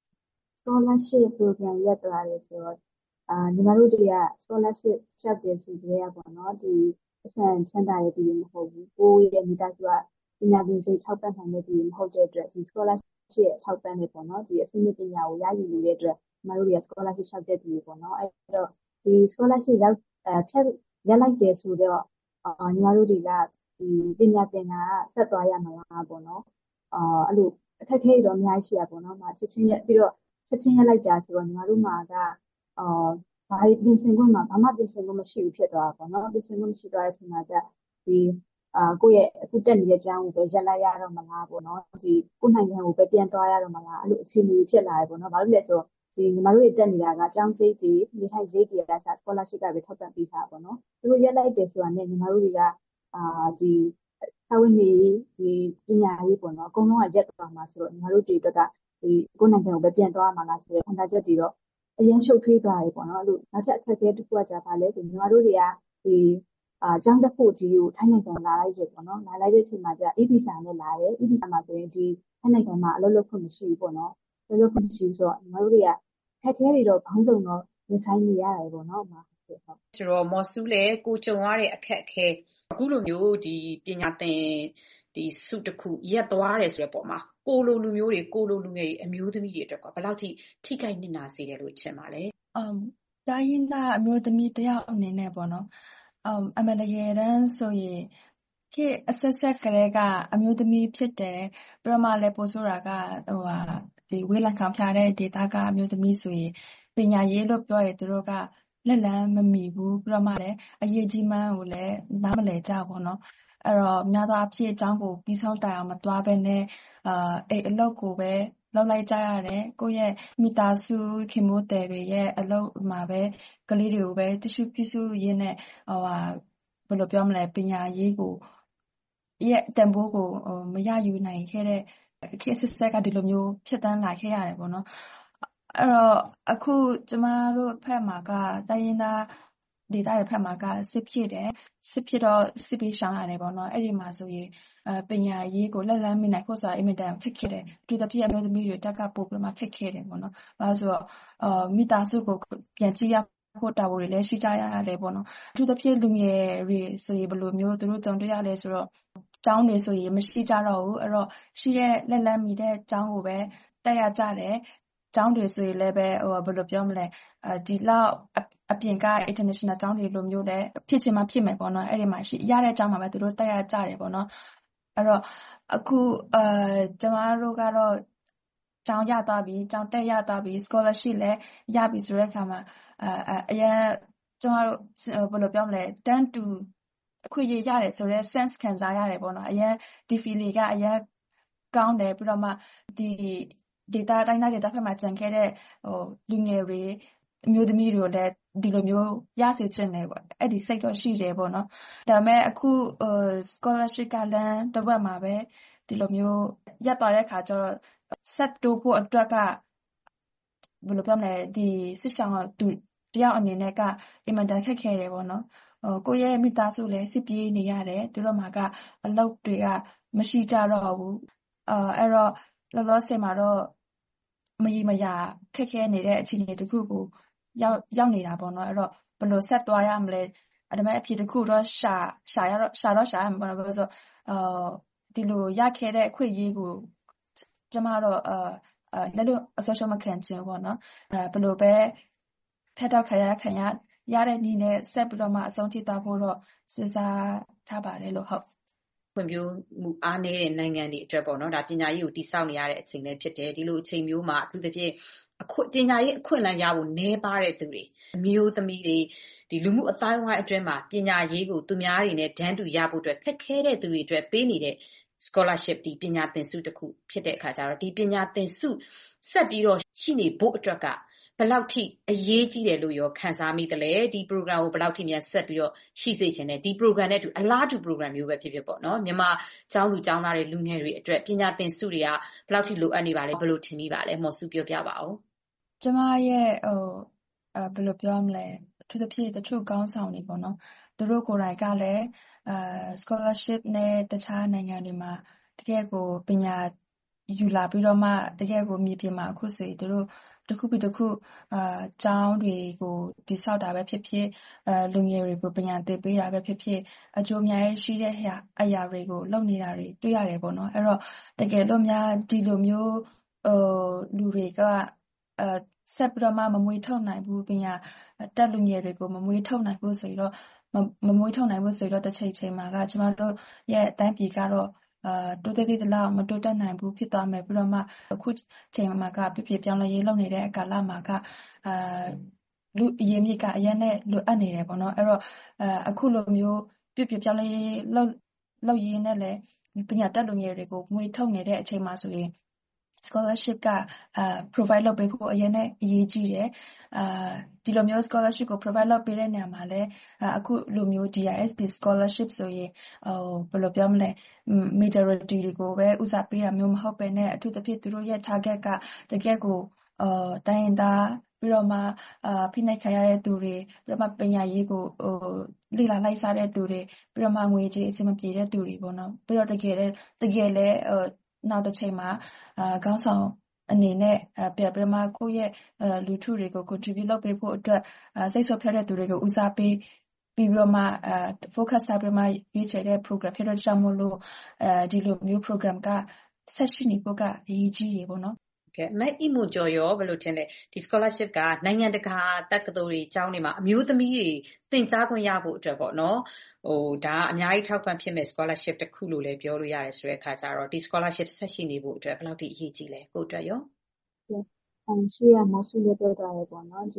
scholarship program ရက်သွားတယ်ဆိုတော့ညီမတို့တွေက scholarship ချက်တယ်ဆိုကြရပေါ့နော်ဒီအဆန်ချမ်းသာတဲ့သူတွေမဟုတ်ဘူးကိုယ့်ရဲ့မိသားစုကပညာသင်ဆေးထောက်ပံ့နိုင်တဲ့သူတွေမဟုတ်တဲ့အတွက်ဒီ scholarship ထောက်ပံ့နေပေါ့နော်ဒီအဆင့်မြင့်ပညာကိုရယူနေတဲ့အတွက်ညီမတို့တွေက scholarship ချက်တဲ့သူတွေပေါ့နော်အဲ့တော့ဒီ scholarship ချက်ရက်လိုက်တယ်ဆိုတော့ညီမတို့တွေကဒီပညာသင်တာဆက်သွားရမှာလားပေါ့နော်အဲ့လိုအခက်အခဲတွေတော့အများကြီးရှိရပေါ့နော်ချက်ချင်းရက်ပြီးတော့ချက်ချင်းရက်လိုက်ကြဆိုတော့ညီမတို့မှာကဘာပြင်ဆင်ခွင့်မှာဘာမှပြင်ဆင်ခွင့်မရှိဘူးဖြစ်သွားတာပေါ့နော်ပြင်ဆင်ခွင့်မရှိသွားတဲ့အချိန်မှာကျဒီကိုယ့်ရဲ့အခုတက်နေတဲ့ကျောင်းကိုပဲရက်လိုက်ရတော့မလားပေါ့နော်ဒီကိုယ့်နိုင်ငံကိုပဲပြန်သွားရတော့မလားအဲ့လိုအခြေအနေဖြစ်လာတယ်ပေါ့နော်ဘာလို့လဲဆိုတော့ဒီညီမတို့တွေတက်နေတာကကျောင်းစိတ်တွေနေထိုင်စိတ်တွေက scholarship ကပဲထောက်ပံ့ပေးထားပါပေါ့နော်သူတို့ရက်လိုက်တယ်ဆိုတာနဲ့ညီမတို့တွေကဒီစာဝင်နေဒီပညာရေးပေါ့နော်အကုန်လုံးကရက်သွားမှာဆိုတော့ညီမတို့တွေအတွက်ကဒီကိုယ့်နိုင်ငံကိုပဲပြန်သွားမှာလားဆိုတဲ့ခံစားချက်တွေတော့အရင်ရှုပ်ထွေးသွားတယ်ပေါ့နော်အဲ့လိုနောက်ထပ်အခက်အခဲတစ်ခုကကြာပါလဲဆိုညီမတို့တွေကဒီကျောင်းတက်ဖို့ဒီကိုထိုင်းနိုင်ငံလာလိုက်ရပေါ့နော်လာလိုက်တဲ့အချိန်မှာကျ visa နဲ့လာတယ် visa မှာဆိုရင်ဒီထိုင်းနိုင်ငံမှာအလုပ်လုပ်ခွင့်မရှိဘူးပေါ့နော်အလုပ်လုပ်ခွင့်မရှိဆိုတော့ညီမတို့တွေကအခက်အခဲတွေတော့ဘောင်းစုံတော့ရင်ဆိုင်နေရတယ်ပေါ့နော်ဆိုတော့မော်စုလည်းကိုကြုံရတဲ့အခက်အခဲအခုလိုမျိုးဒီပညာသင်ဒီစုတစ်ခုရက်သွားတယ်ဆိုတဲ့ပုံမှာကိုလိုလူမျိုးတွေကိုလိုလူငယ်တွေအမျိုးသမီးတွေအတွက်ကဘယ်လောက်ထိခိုက်နစ်နာစေတယ်လို့ထင်ပါလဲတိုင်းရင်းသားအမျိုးသမီးတယောက်အနေနဲ့ပေါ့နော်အမှန်တကယ်တမ်းဆိုရင်ခေတ်အဆက်ဆက်ကလေးကအမျိုးသမီးဖြစ်တယ်ပြီးတော့မှလည်းပို့ဆိုတာကဒီဝေးလံခံဖျားတဲ့ဒေတာကအမျိုးသမီးဆိုရင်ပညာရေးလို့ပြောရင်သူတို့ကလက်လန်းမမီဘူးပြီးတော့မှလည်းအရေးကြီးမှန်းကိုလည်းနားမလည်ကြဘူးเนาะအဲ့တော့များသောအားဖြင့်အကြောင်းကိုပြီးဆုံးတိုင်အောင်မသွားဘဲနဲ့အဲ့အလုပ်ကိုပဲလုပ်လိုက်ကြရတယ်ကိုယ့်ရဲ့မိသားစုခင်မိုးတယ်တွေရဲ့အလုပ်မှာပဲကလေးတွေကိုပဲတ िश ပြစုရင်းနဲ့ဘယ်လိုပြောမလဲပညာရေးကိုရဲ့တန်ဖိုးကိုမရယူနိုင်ခဲ့တဲ့ခေတ်ဆက်ကဒီလိုမျိုးဖြစ်တန်းလာခဲ့ရတယ်ပေါ့နော်အဲ့တော့အခုကျမတို့ဖက်မှာကတိုင်းရင်းသားဒေသတွေဘက်မှာကစစ်ဖြစ်တယ်စစ်ဖြစ်တော့စစ်ပေးရှောင်ရတယ်ပေါ့နော်အဲ့ဒီမှာဆိုရင်ပညာရေးကိုလက်လန်းမိနိုင်ဖို့ဆိုတာအင်မတန်ခက်ခဲတယ်အထူးသဖြင့်အမျိုးသမီးတွေတက်ကပို့ပြီးမှခက်ခဲတယ်ပေါ့နော်ဘာလို့ဆိုတော့မိသားစုကိုပြန်ကြည့်ရဖို့တာဝန်တွေလည်းရှိကြရတယ်ပေါ့နော်အထူးသဖြင့်လူငယ်တွေဆိုရင်ဘယ်လိုမျိုးသူတို့ကြုံတွေ့ရလဲဆိုတော့ကျောင်းတွေဆိုရင်မရှိကြတော့ဘူးအဲ့တော့ရှိတဲ့လက်လန်းမိတဲ့ကျောင်းကိုပဲတက်ရကြတယ်ကျောင်းတွေဆိုရင်လည်းပဲဘယ်လိုပြောမလဲဒီလောက်အပြင်က international ကျောင်းတွေလိုမျိုးလည်းဖြစ်ချင်မှဖြစ်မယ်ပေါ့နော်အဲ့ဒီမှာရှိရတဲ့ကျောင်းမှာပဲသူတို့တက်ရကြတယ်ပေါ့နော်အဲ့တော့အခုကျမတို့ကတော့ကျောင်းရသွားပြီကျောင်းတက်ရသွားပြီ scholarship လည်းရပြီဆိုတဲ့အခါမှာအရင်ကျမတို့ဘယ်လိုပြောမလဲတန်းတူအခွင့်အရေးရတယ်ဆိုတော့ sense ခံစားရတယ်ပေါ့နော်အရင်ဒီ feeling ကအရင်ကောင်းတယ်ပြီးတော့မှဒီ data တိုင်းသား data ဖက်မှာကြံခဲ့တဲ့လူငယ်တွေအမျိုးသမီးတွေကိုလည်းဒီလိုမျိုးရစေချင်တယ်ပေါ့အဲ့ဒီစိတ်တော့ရှိတယ်ပေါ့နော်ဒါပေမဲ့အခု scholarship ကလမ်းတစ်ဝက်မှာပဲဒီလိုမျိုးရပ်သွားတဲ့အခါကျတော့ဆက်တိုးဖို့အတွက်ကဘယ်လိုပြောမလဲဒီစစ်ဆောင်သူတယောက်အနေနဲ့ကအင်မတန်ခက်ခဲတယ်ပေါ့နော်ကိုယ့်ရဲ့မိသားစုလည်းစစ်ပြေးနေရတယ်သူတို့မှာကအလုပ်တွေကမရှိကြတော့ဘူးအဲ့တော့လောလောဆယ်မှာတော့မရီမရာခက်ခဲနေတဲ့အခြေအနေတစ်ခုကိုရောက်နေတာပေါ့နော်အဲ့တော့ဘယ်လိုဆက်သွားရမလဲအဲ့ဒါမဲ့အဖြစ်တစ်ခုတော့ရှာရမှာပေါ့နော်ဘာလို့ဆိုဒီလိုရခဲ့တဲ့အခွင့်အရေးကိုကျမတော့လည်းလို့အဆောမခံချင်ပေါ့နော်ဘယ်လိုပဲဖက်တော့ခရတဲ့နည်းနဲ့ဆက်ပြီးတော့မှအဆုံးထိသွားဖို့တော့စဉ်းစားထားပါတယ်လို့ဟုတ်ဖွံ့ဖြိုးမှုအားနည်းတဲ့နိုင်ငံတွေအတွက်ပေါ့နော်ဒါပညာရေးကိုတည်ဆောက်နေရတဲ့အချိန်လည်းဖြစ်တယ်ဒီလိုအချိန်မျိုးမှာအထူးသဖြင့်ပညာရေးအခွင့်အလမ်းရဖို့နည်းပါးတဲ့သူတွေအမျိုးသမီးတွေဒီလူမှုအတိုင်းအဝိုင်းအတွင်းမှာပညာရေးကိုသူများတွေနဲ့တန်းတူရဖို့အတွက်ခက်ခဲတဲ့သူတွေအတွက်ပေးနေတဲ့ scholarship ဒီပညာသင်ဆုတစ်ခုဖြစ်တဲ့အခါကျတော့ဒီပညာသင်ဆုဆက်ပြီးတော့ရှိနေဖို့အတွက်ကဘယ်လောက်ထိအရေးကြီးတယ်လို့ရောခံစားမိသလဲဒီ program ကိုဘယ်လောက်ထိမြန်ဆက်ပြီးတော့ရှိစေချင်တယ်ဒီ program နဲ့အတူအလားတူ program မျိုးပဲဖြစ်ဖြစ်ပေါ့နော်မြန်မာကျောင်းသူကျောင်းသားတွေလူငယ်တွေအတွက်ပညာသင်ဆုတွေကဘယ်လောက်ထိလိုအပ်နေပါလဲဘယ်လိုထင်မိပါလဲမော်စုပြောပြပါဦးကျမရဲ့ဘယ်လိုပြောမလဲအထူးသဖြင့်တချို့ခေါင်းဆောင်တွေပေါ့နော်သူတို့ကိုယ်တိုင်ကလည်းscholarship နဲ့တခြားနိုင်ငံတွေမှာတကယ်ကိုပညာယူလာပြီးတော့မှတကယ်ကိုမြေပြင်မှာအခုဆိုရင်သူတို့တစ်ခုပြီးတစ်ခုကျောင်းတွေကိုတည်ဆောက်တာပဲဖြစ်ဖြစ်လူငယ်တွေကိုပညာသင်ပေးတာပဲဖြစ်ဖြစ်အကျိုးအများကြီးရှိတဲ့အရာတွေကိုလုပ်နေတာတွေတွေ့ရတယ်ပေါ့နော်အဲ့တော့တကယ်လို့များဒီလိုမျိုးလူတွေကဆက်ပြီးတော့မှမမွေးထုတ်နိုင်ဘူးပညာတက်လူငယ်တွေကိုမမွေးထုတ်နိုင်ဘူးဆိုရင်တော့မမွေးထုတ်နိုင်ဘူးဆိုတော့တစ်ချိန်မှာကကျမတို့ရဲ့အတိုင်းပြည်ကတော့တိုးတက်သေးသလားမတိုးတက်နိုင်ဘူးဖြစ်သွားမယ်ပြီးတော့မှအခုချိန်မှာကပြပြပြောင်းလဲရေးလုပ်နေတဲ့ကာလမှာကလူအရင်မြစ်ကအရင်နဲ့လိုအပ်နေတယ်ပေါ့နော်အဲ့တော့အခုလိုမျိုးပြပြပြောင်းလဲရေးလုပ်ရင်းနဲ့လည်းပညာတက်လူငယ်တွေကိုမွေးထုတ်နေတဲ့အချိန်မှာဆိုရင် scholarship ကprovide လုပ်ပေးဖို့အရင်နဲ့အရေးကြီးတယ်ဒီလိုမျိုး scholarship ကို provide လုပ်ပေးတဲ့နေရာမှာလည်းအခုလိုမျိုး DISP scholarship ဆိုရင်ဘယ်လိုပြောမလဲ majority တွေကိုပဲဦးစားပေးတာမျိုးမဟုတ်ပဲနဲ့အထူးသဖြင့်သူတို့ရဲ့ target ကတကယ်ကိုတိုင်းရင်းသားပြီးတော့မှဖိနှိပ်ခံရတဲ့သူတွေပြီးတော့မှပညာရေးကိုလေ့လာလိုက်စားတဲ့သူတွေပြီးတော့မှငွေကြေးအဆင်မပြေတဲ့သူတွေပေါ့နော်ပြီးတော့တကယ်လဲနောက်တစ်ချိန်မှာခေါင်းဆောင်အနေနဲ့ပြန်ပြီးမှကိုယ့်ရဲ့လူထုတွေကို contribute လုပ်ပေးဖို့အတွက်စိတ်ဆော့ဖြတ်တဲ့သူတွေကိုဦးစားပေးပြီးတော့မှfocus ထားပြီးမှရွေးချယ်တဲ့ program ဖြစ်တော့ကြောင့်မို့လို့ဒီလိုမျိုး program ကဆက်ရှိနေဖို့ကအရေးကြီးတယ်ပေါ့နော်မအီမွန်ကျော်ရောဘယ်လိုထင်လဲဒီ scholarship ကနိုင်ငံတကာတက္ကသိုလ်တွေကျောင်းတွေမှာအမျိုးသမီးတွေသင်ကြားခွင့်ရဖို့အတွက်ပေါ့နော်ဒါအများကြီးထောက်ပံ့ဖြစ်မဲ့ scholarship တစ်ခုလို့လည်းပြောလို့ရတယ်ဆိုတဲ့အခါကျတော့ဒီ scholarship ဆက်ရှိနေဖို့အတွက်ဘယ်လောက်ထိအရေးကြီးလဲကိုအတွက်ရောရှိရမဆုလို့ပြောတာပဲပေါ့နော်ဒီ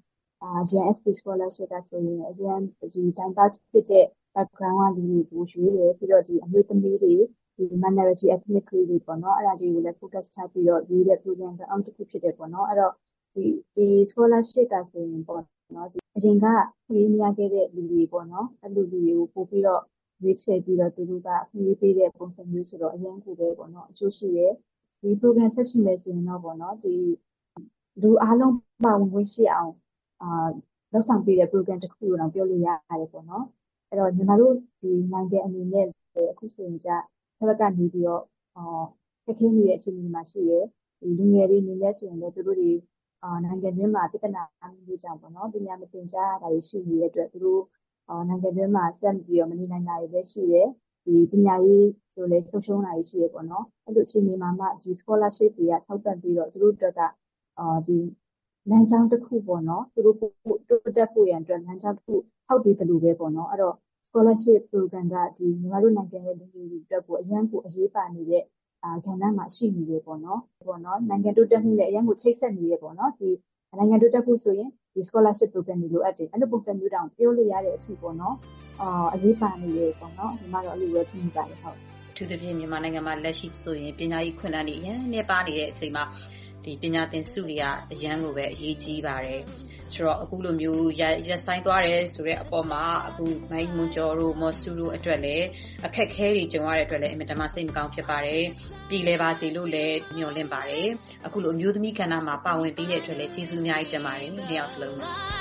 GISP scholarship ကဆိုရင်အရင်ဒီ diverse ဖြစ်တဲ့ background ကလူတွေကိုရွေးတယ်ပြီးတော့ဒီအမျိုးသမီးတွေဒီ minority ethnic တွေပေါ့နော်အဲ့ဒါတွေကိုလည်း focus ထားပြီးတော့ရွေးတဲ့ program ကအောင်တစ်ခုဖြစ်တယ်ပေါ့နော်အဲ့တော့ဒီ scholarship ကဆိုရင်ပေါ့နော်ဒီအရင်ကခွင့်ရခဲ့တဲ့လူတွေပေါ့နော်အဲ့လူတွေကိုပို့ပြီးတော့ရွေးချယ်ပြီးတော့သူတို့ကခွင့်ပေးတဲ့ပုံစံမျိုးဆိုတော့အရင်ကိုပဲပေါ့နော်အကျိုးရှိရဲ့ဒီ program ဆက်ရှိမယ်ဆိုရင်တော့ပေါ့နော်ဒီလူအားလုံးပါဝင်ခွင့်ရှိအောင်လောက်ဆောင်ပေးတဲ့ program တစ်ခုလို့တော့ပြောလို့ရတယ်ပေါ့နော်အဲ့တော့ညီမတို့ဒီနိုင်ငံအနေနဲ့အခုဆိုရင်ကြတစ်ဘက်ကနေပြီးတော့ခက်ခဲနေတဲ့အခြေအနေမှာရှိတယ်ဒီလူငယ်တွေအနေနဲ့ဆိုရင်လည်းသူတို့တွေနိုင်ငံတွင်းမှာပြဿနာမျိုးကြောင့်ပေါ့နော်ပညာမသင်ကြားတာတွေရှိနေတဲ့အတွက်သူတို့နိုင်ငံတွင်းမှာဆက်ပြီးတော့မနေနိုင်တာတွေလည်းရှိတယ်ဒီပညာရေးဆိုလည်းဆုံးရှုံးတာတွေရှိရပေါ့နော်အဲ့လိုအခြေအနေမှာမှဒီ scholarship တွေကထောက်ပံ့ပြီးတော့သူတို့အတွက်ကဒီလမ်းကြောင်းတစ်ခုပေါ့နော်သူတို့တိုးတက်ဖို့ရန်အတွက်လမ်းကြောင်းတစ်ခုထောက်ပေးတယ်လို့ပဲပေါ့နော်အဲ့တော့ scholarship program ကဒီညီမတို့နိုင်ငံရဲ့လူတွေအတွက်ကိုအရန်ကိုအရေးပါနေတဲ့ကဏ္ဍမှာရှိနေတယ်ပေါ့နော်နိုင်ငံတိုးတက်မှုနဲ့အရန်ကိုချိတ်ဆက်နေရပေါ့နော်ဒီနိုင်ငံတိုးတက်ဖို့ဆိုရင်ဒီ scholarship program တွေလိုအပ်တယ်အဲ့လိုပုံစံမျိုးတောင်ပြောလို့ရတဲ့အထိပေါ့နော်အရေးပါနေတယ်ပေါ့နော်ဒီမှာတော့အဲ့လိုပဲထင်ပါတယ်ဟုတ်အထူးသဖြင့်မြန်မာနိုင်ငံမှာလက်ရှိဆိုရင်ပညာရေးခွင့်လန်းတွေအရန်နဲ့ပါနေတဲ့အချိန်မှာဒီပညာသင်စုတွေကအရန်ကိုပဲအရေးကြီးပါတယ်ဆိုတော့အခုလိုမျိုးရက်ဆိုင်သွားတယ်ဆိုတဲ့အပေါ်မှာအခုမိုင်းမွန်ကျော်တို့မော်ဆူတို့အတွက်လည်းအခက်ခဲတွေကြုံရတဲ့အတွက်လည်းအင်မတန်မှစိတ်မကောင်းဖြစ်ပါတယ်ပြည်လဲပါစေလို့လည်းမျှော်လင့်ပါတယ်အခုလိုအမျိုးသမီးကဏ္ဍမှာပါဝင်ပေးတဲ့အတွက်လည်းကျေးဇူးအများကြီးတင်ပါတယ်နှစ်ယောက်စလုံး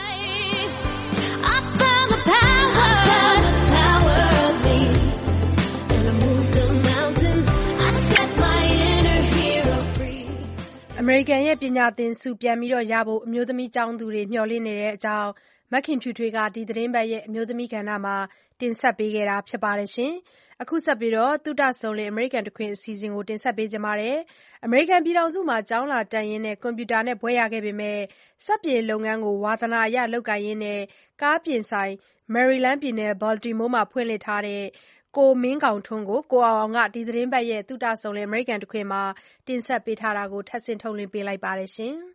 အမေရိကန်ရဲ့ပညာသင်ဆုပြန်ပြီးရဖို့အမျိုးသမီးကျောင်းသူတွေမျှော်လင့်နေတဲ့အကြောင်းမခင်ဖြူထွေးကဒီသတင်းပတ်ရဲ့အမျိုးသမီးကဏ္ဍမှာတင်ဆက်ပေးခဲ့တာဖြစ်ပါတယ်။အခုဆက်ပြီးသုတစုံလင်အမေရိကန်တခွင်အစီအစဉ်ကိုတင်ဆက်ပေးကြပါမယ်။အမေရိကန်ပြည်ထောင်စုမှာကျောင်းလာတက်ရင်းနဲ့ကွန်ပျူတာနဲ့ဘွဲ့ရခဲ့ပေမဲ့စက်ပြင်လုပ်ငန်းကိုဝါသနာအရလုပ်ကိုင်ရင်းနဲ့ကားပြင်ဆိုင်မယ်ရီလန်းပြည်နယ်ဘော်လ်တီမိုးမှာဖွင့်လှစ်ထားတဲ့ကိုမင်းကောင်ထွန်းကိုကိုအောင်ကဒီသတင်းပတ်ရဲ့သုတစုံလင်အမေရိကန်တခွင်မှာတင်ဆက်ပေးထားတာကိုထပ်ဆင့်ထုတ်လွှင့်ပေးလိုက်ပါတယ်ရှင်။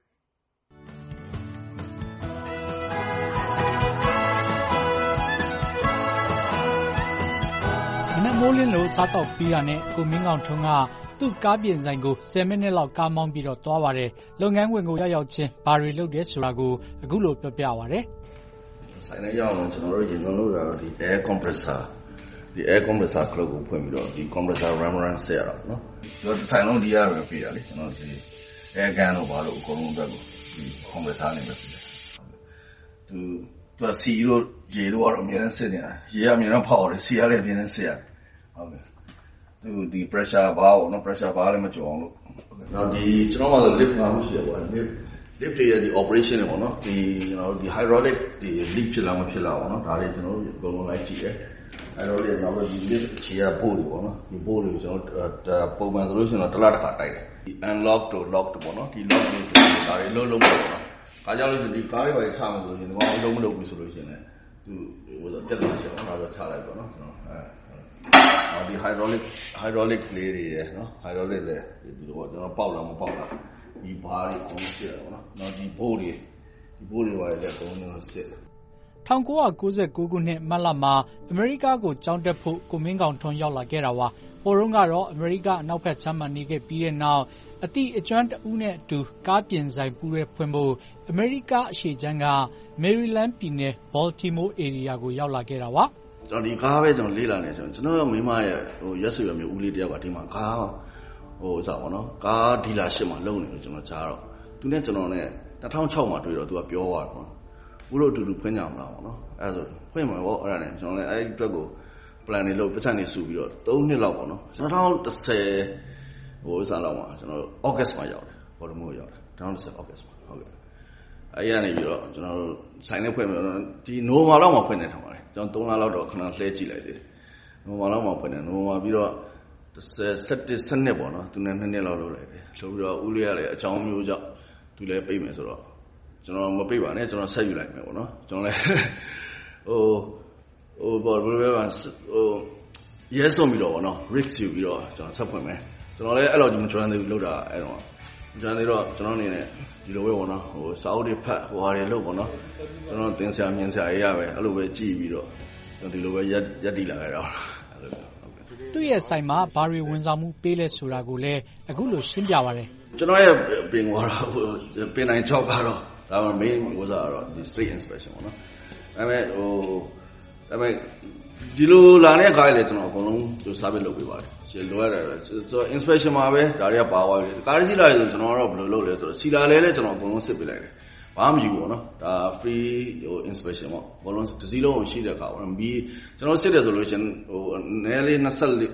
မနက်မိုးလင်းလို့စားတော့ပြီးတာနဲ့ကိုမင်းကောင်ထွန်းကသူ့ကားပြင်ဆိုင်ကို10မိနစ်လောက်ကားမောင်းပြီးတော့သွားပါတယ်။လုပ်ငန်းဝင်ကိုရောက်ချင်းဘာတွေလုပ်တယ်ဆိုတာကိုအခုလိုပြောပြပါရတယ်။ဆိုင်ထဲရောက်တော့ကျွန်တော်တို့ရင်ဆုံးလုပ်တာတော့ဒီ air compressor ဒီ air compressor ကလုတ်ကိုဖွင့်ပြီးတော့ဒီ compressor run ဆက်ရတာပေါ့နော်ကျွန်တော်ဆိုင်လုံးဒီရတယ်ပြရလေကျွန်တော်ဒီ air gun တော့ဘာလို့အကုန်လုံးအတွက်ကိုဒီ compressor နဲ့ပဲပြတယ်သူစီရိုရေလို့တော့အများနဲ့စစ်နေတာရေကအများနဲ့ဖောက်တယ်စီရလည်းအများနဲ့စစ်ရတယ်ဟုတ်ကဲ့သူဒီ pressure ဘာပေါ့နော် pressure ဘာလည်းမကြော်အောင်လို့နော်ဒီကျွန်တော်မှ lift မှာမရှိရပါဘူး lift တွေရဲ့ဒီ operation တွေပေါ့နော်ဒီကျွန်တော်ဒီ hydraulic ဒီ leak ဖြစ်လာမဖြစ်လာပေါ့နော်ဒါတွေကျွန်တော်တို့အကုန်လုံးလိုက်ကြည့်တယ်အဲ့တော့လည်းနောက်ဒီ lift ခြေရပို့တွေပေါ့နော်ဒီပို့တွေကိုကျွန်တော်ပုံမှန်ဆိုလို့ရှိရင်တော့တစ်လားတစ်ခါတိုက်တယ်ဒီ unlock တို့ lock တို့ပေါ့နော်ဒီ lock တွေဆိုတော့ဒါတွေလုံးပေါ့နော်အားကြောင့်လို့ဒီကားတွေပါချမှာဆိုရင်ဒီကောင်လုံးမလုပ်ဘူးဆိုလို့ရှိရင်လည်းသူဟိုဆိုပြတ်သွားချက်တော့ဒါဆိုချလိုက်ပေါ့နော်ဒီ hydraulic လေးတွေရယ်နော် hydraulic လည်းဒီလိုပေါ့ကျွန်တော်ပေါက်လာမပေါက်လာဒီဘားတွေအကုန်စစ်ရပါတော့နော်ဒီဘိုးတွေပါလည်းအကုန်လုံးစစ် 1999ခုနှစ်မတ်လမှာအမေရိကကိုကျောင်းတက်ဖို့ကိုမင်းကောင်ထွန်းရောက်လာခဲ့တာပါ။ဟိုတုန်းကတော့အမေရိကအနောက်ဘက်ခြမ်းမှာနေခဲ့ပြီးတဲ့နောက်အသည့်အကျွမ်းတဦးနဲ့အတူကားပြင်ဆိုင်ပူးရဲဖွင့်ဖို့အမေရိကအရှေ့ခြမ်းကမယ်ရီလန်းပြည်နယ်ဘော်လ်တီမိုးဧရိယာကိုရောက်လာခဲ့တာပါ။ကျွန်တော်ဒီကားပဲကျွန်တော်လေ့လာနေဆိုကျွန်တော်မိမရဲ့ရက်ဆွေမျိုးဦးလေးတယောက်ကဒီမှာကားဥစားပေါ့နော်ကားဒီလာရှစ်မှာလုံနေလို့ကျွန်တော်ကြားတော့သူနဲ့ကျွန်တော်နဲ့2006မှာတွေ့တော့သူကပြောသွားတယ်ပေါ့ဦးတို့အတူတူဖွင့်ကြမလားပေါ့နော်အဲ့ဒါဆိုဖွင့်မှာပေါ့အဲ့ဒါနဲ့ကျွန်တော်လည်းအဲ့ဒီအတွက်ကို plan တွေလုပ်ပတ်စံတွေစုပြီးတော့3နှစ်လောက်ပေါ့နော်2010ဥစားလောက်မှာကျွန်တော် August မှာရောက်တယ်ဘော်လ်မိုးရောက်တယ်2010 August မှာဟုတ်ကဲ့အဲ့ရနေပြီးတော့ကျွန်တော်ဆိုင်နဲ့ဖွင့်ပြီးတော့ဒီ Nova လောက်မှာဖွင့်နေထင်ပါတယ်ကျွန်တော်3လလောက်တော့ခဏလှည့်ကြည့်လိုက်သေးတယ် Nova လောက်မှာဖွင့်နေ Nova ပြီးတော့17နှစ်ပေါ့နော်သူနဲ့2နှစ်လောက်လုပ်လိုက်တယ်လုပ်ပြီးတော့ဦးလေးကလည်းအကြောင်းမျိုးကြောင့်သူလည်းပြေးမယ်ဆိုတော့ကျွန်တော်မပြေးပါနဲ့ကျွန်တော်ဆက်ယူလိုက်မယ်ပေါ့နော်ကျွန်တော်လည်းဘော်ဘယ်လိုလဲရဲဆုံးပြီးတော့ပေါ့နော် risk ယူပြီးတော့ကျွန်တော်ဆက်ဖွင့်မယ်ကျွန်တော်လည်းအဲ့လိုဒီမကျွမ်းသေးဘူးလုပ်တာအဲ့တော့ကျွမ်းသေးတော့ကျွန်တော်အနေနဲ့ဒီလိုပဲပေါ့နော်စာအုပ်တွေဖတ်ဟိုဟာတွေလုပ်ပေါ့နော်ကျွန်တော်သင်ဆရာမြင်ဆရာရပဲအဲ့လိုပဲကြည့်ပြီးတော့ကျွန်တော်ဒီလိုပဲရက်တည်လာခဲ့တော့သူ့ရဲ့ဆိုင်မှာဘာတွေဝန်ဆောင်မှုပေးလဲဆိုတာကိုလည်းအခုလိုရှင်းပြပါတယ်ကျွန်တော်ရဲ့ပင်ကတော့ပင်တိုင်း6ကတော့ဒါမှ main ဟိုစားတော့ဒီ street inspection ပေါ့နော်ဒါပေမဲ့ဒီလိုလာတဲ့ကားတွေလည်းကျွန်တော်အကုန်လုံးသူစားပေးလုပ်ပေးပါတယ်ရှင်းလိုရတယ်ဆိုတော့ inspection မှာပဲဒါတွေကပါသွားပြီကားစီးလာရင်ကျွန်တော်ကတော့ဘယ်လိုလုပ်လဲဆိုတော့စီလာလဲကျွန်တော်အကုန်လုံးစစ်ပေးလိုက်တယ်ဘာမှမယူဘူးပေါ့နော်ဒါ free inspection ပေါ့ဘောလုံးတစ်စီးလုံးရှိတဲ့အခါပေါ့နော်ကျွန်တော်စစ်တယ်ဆိုလို့ရှင်နည်းလေး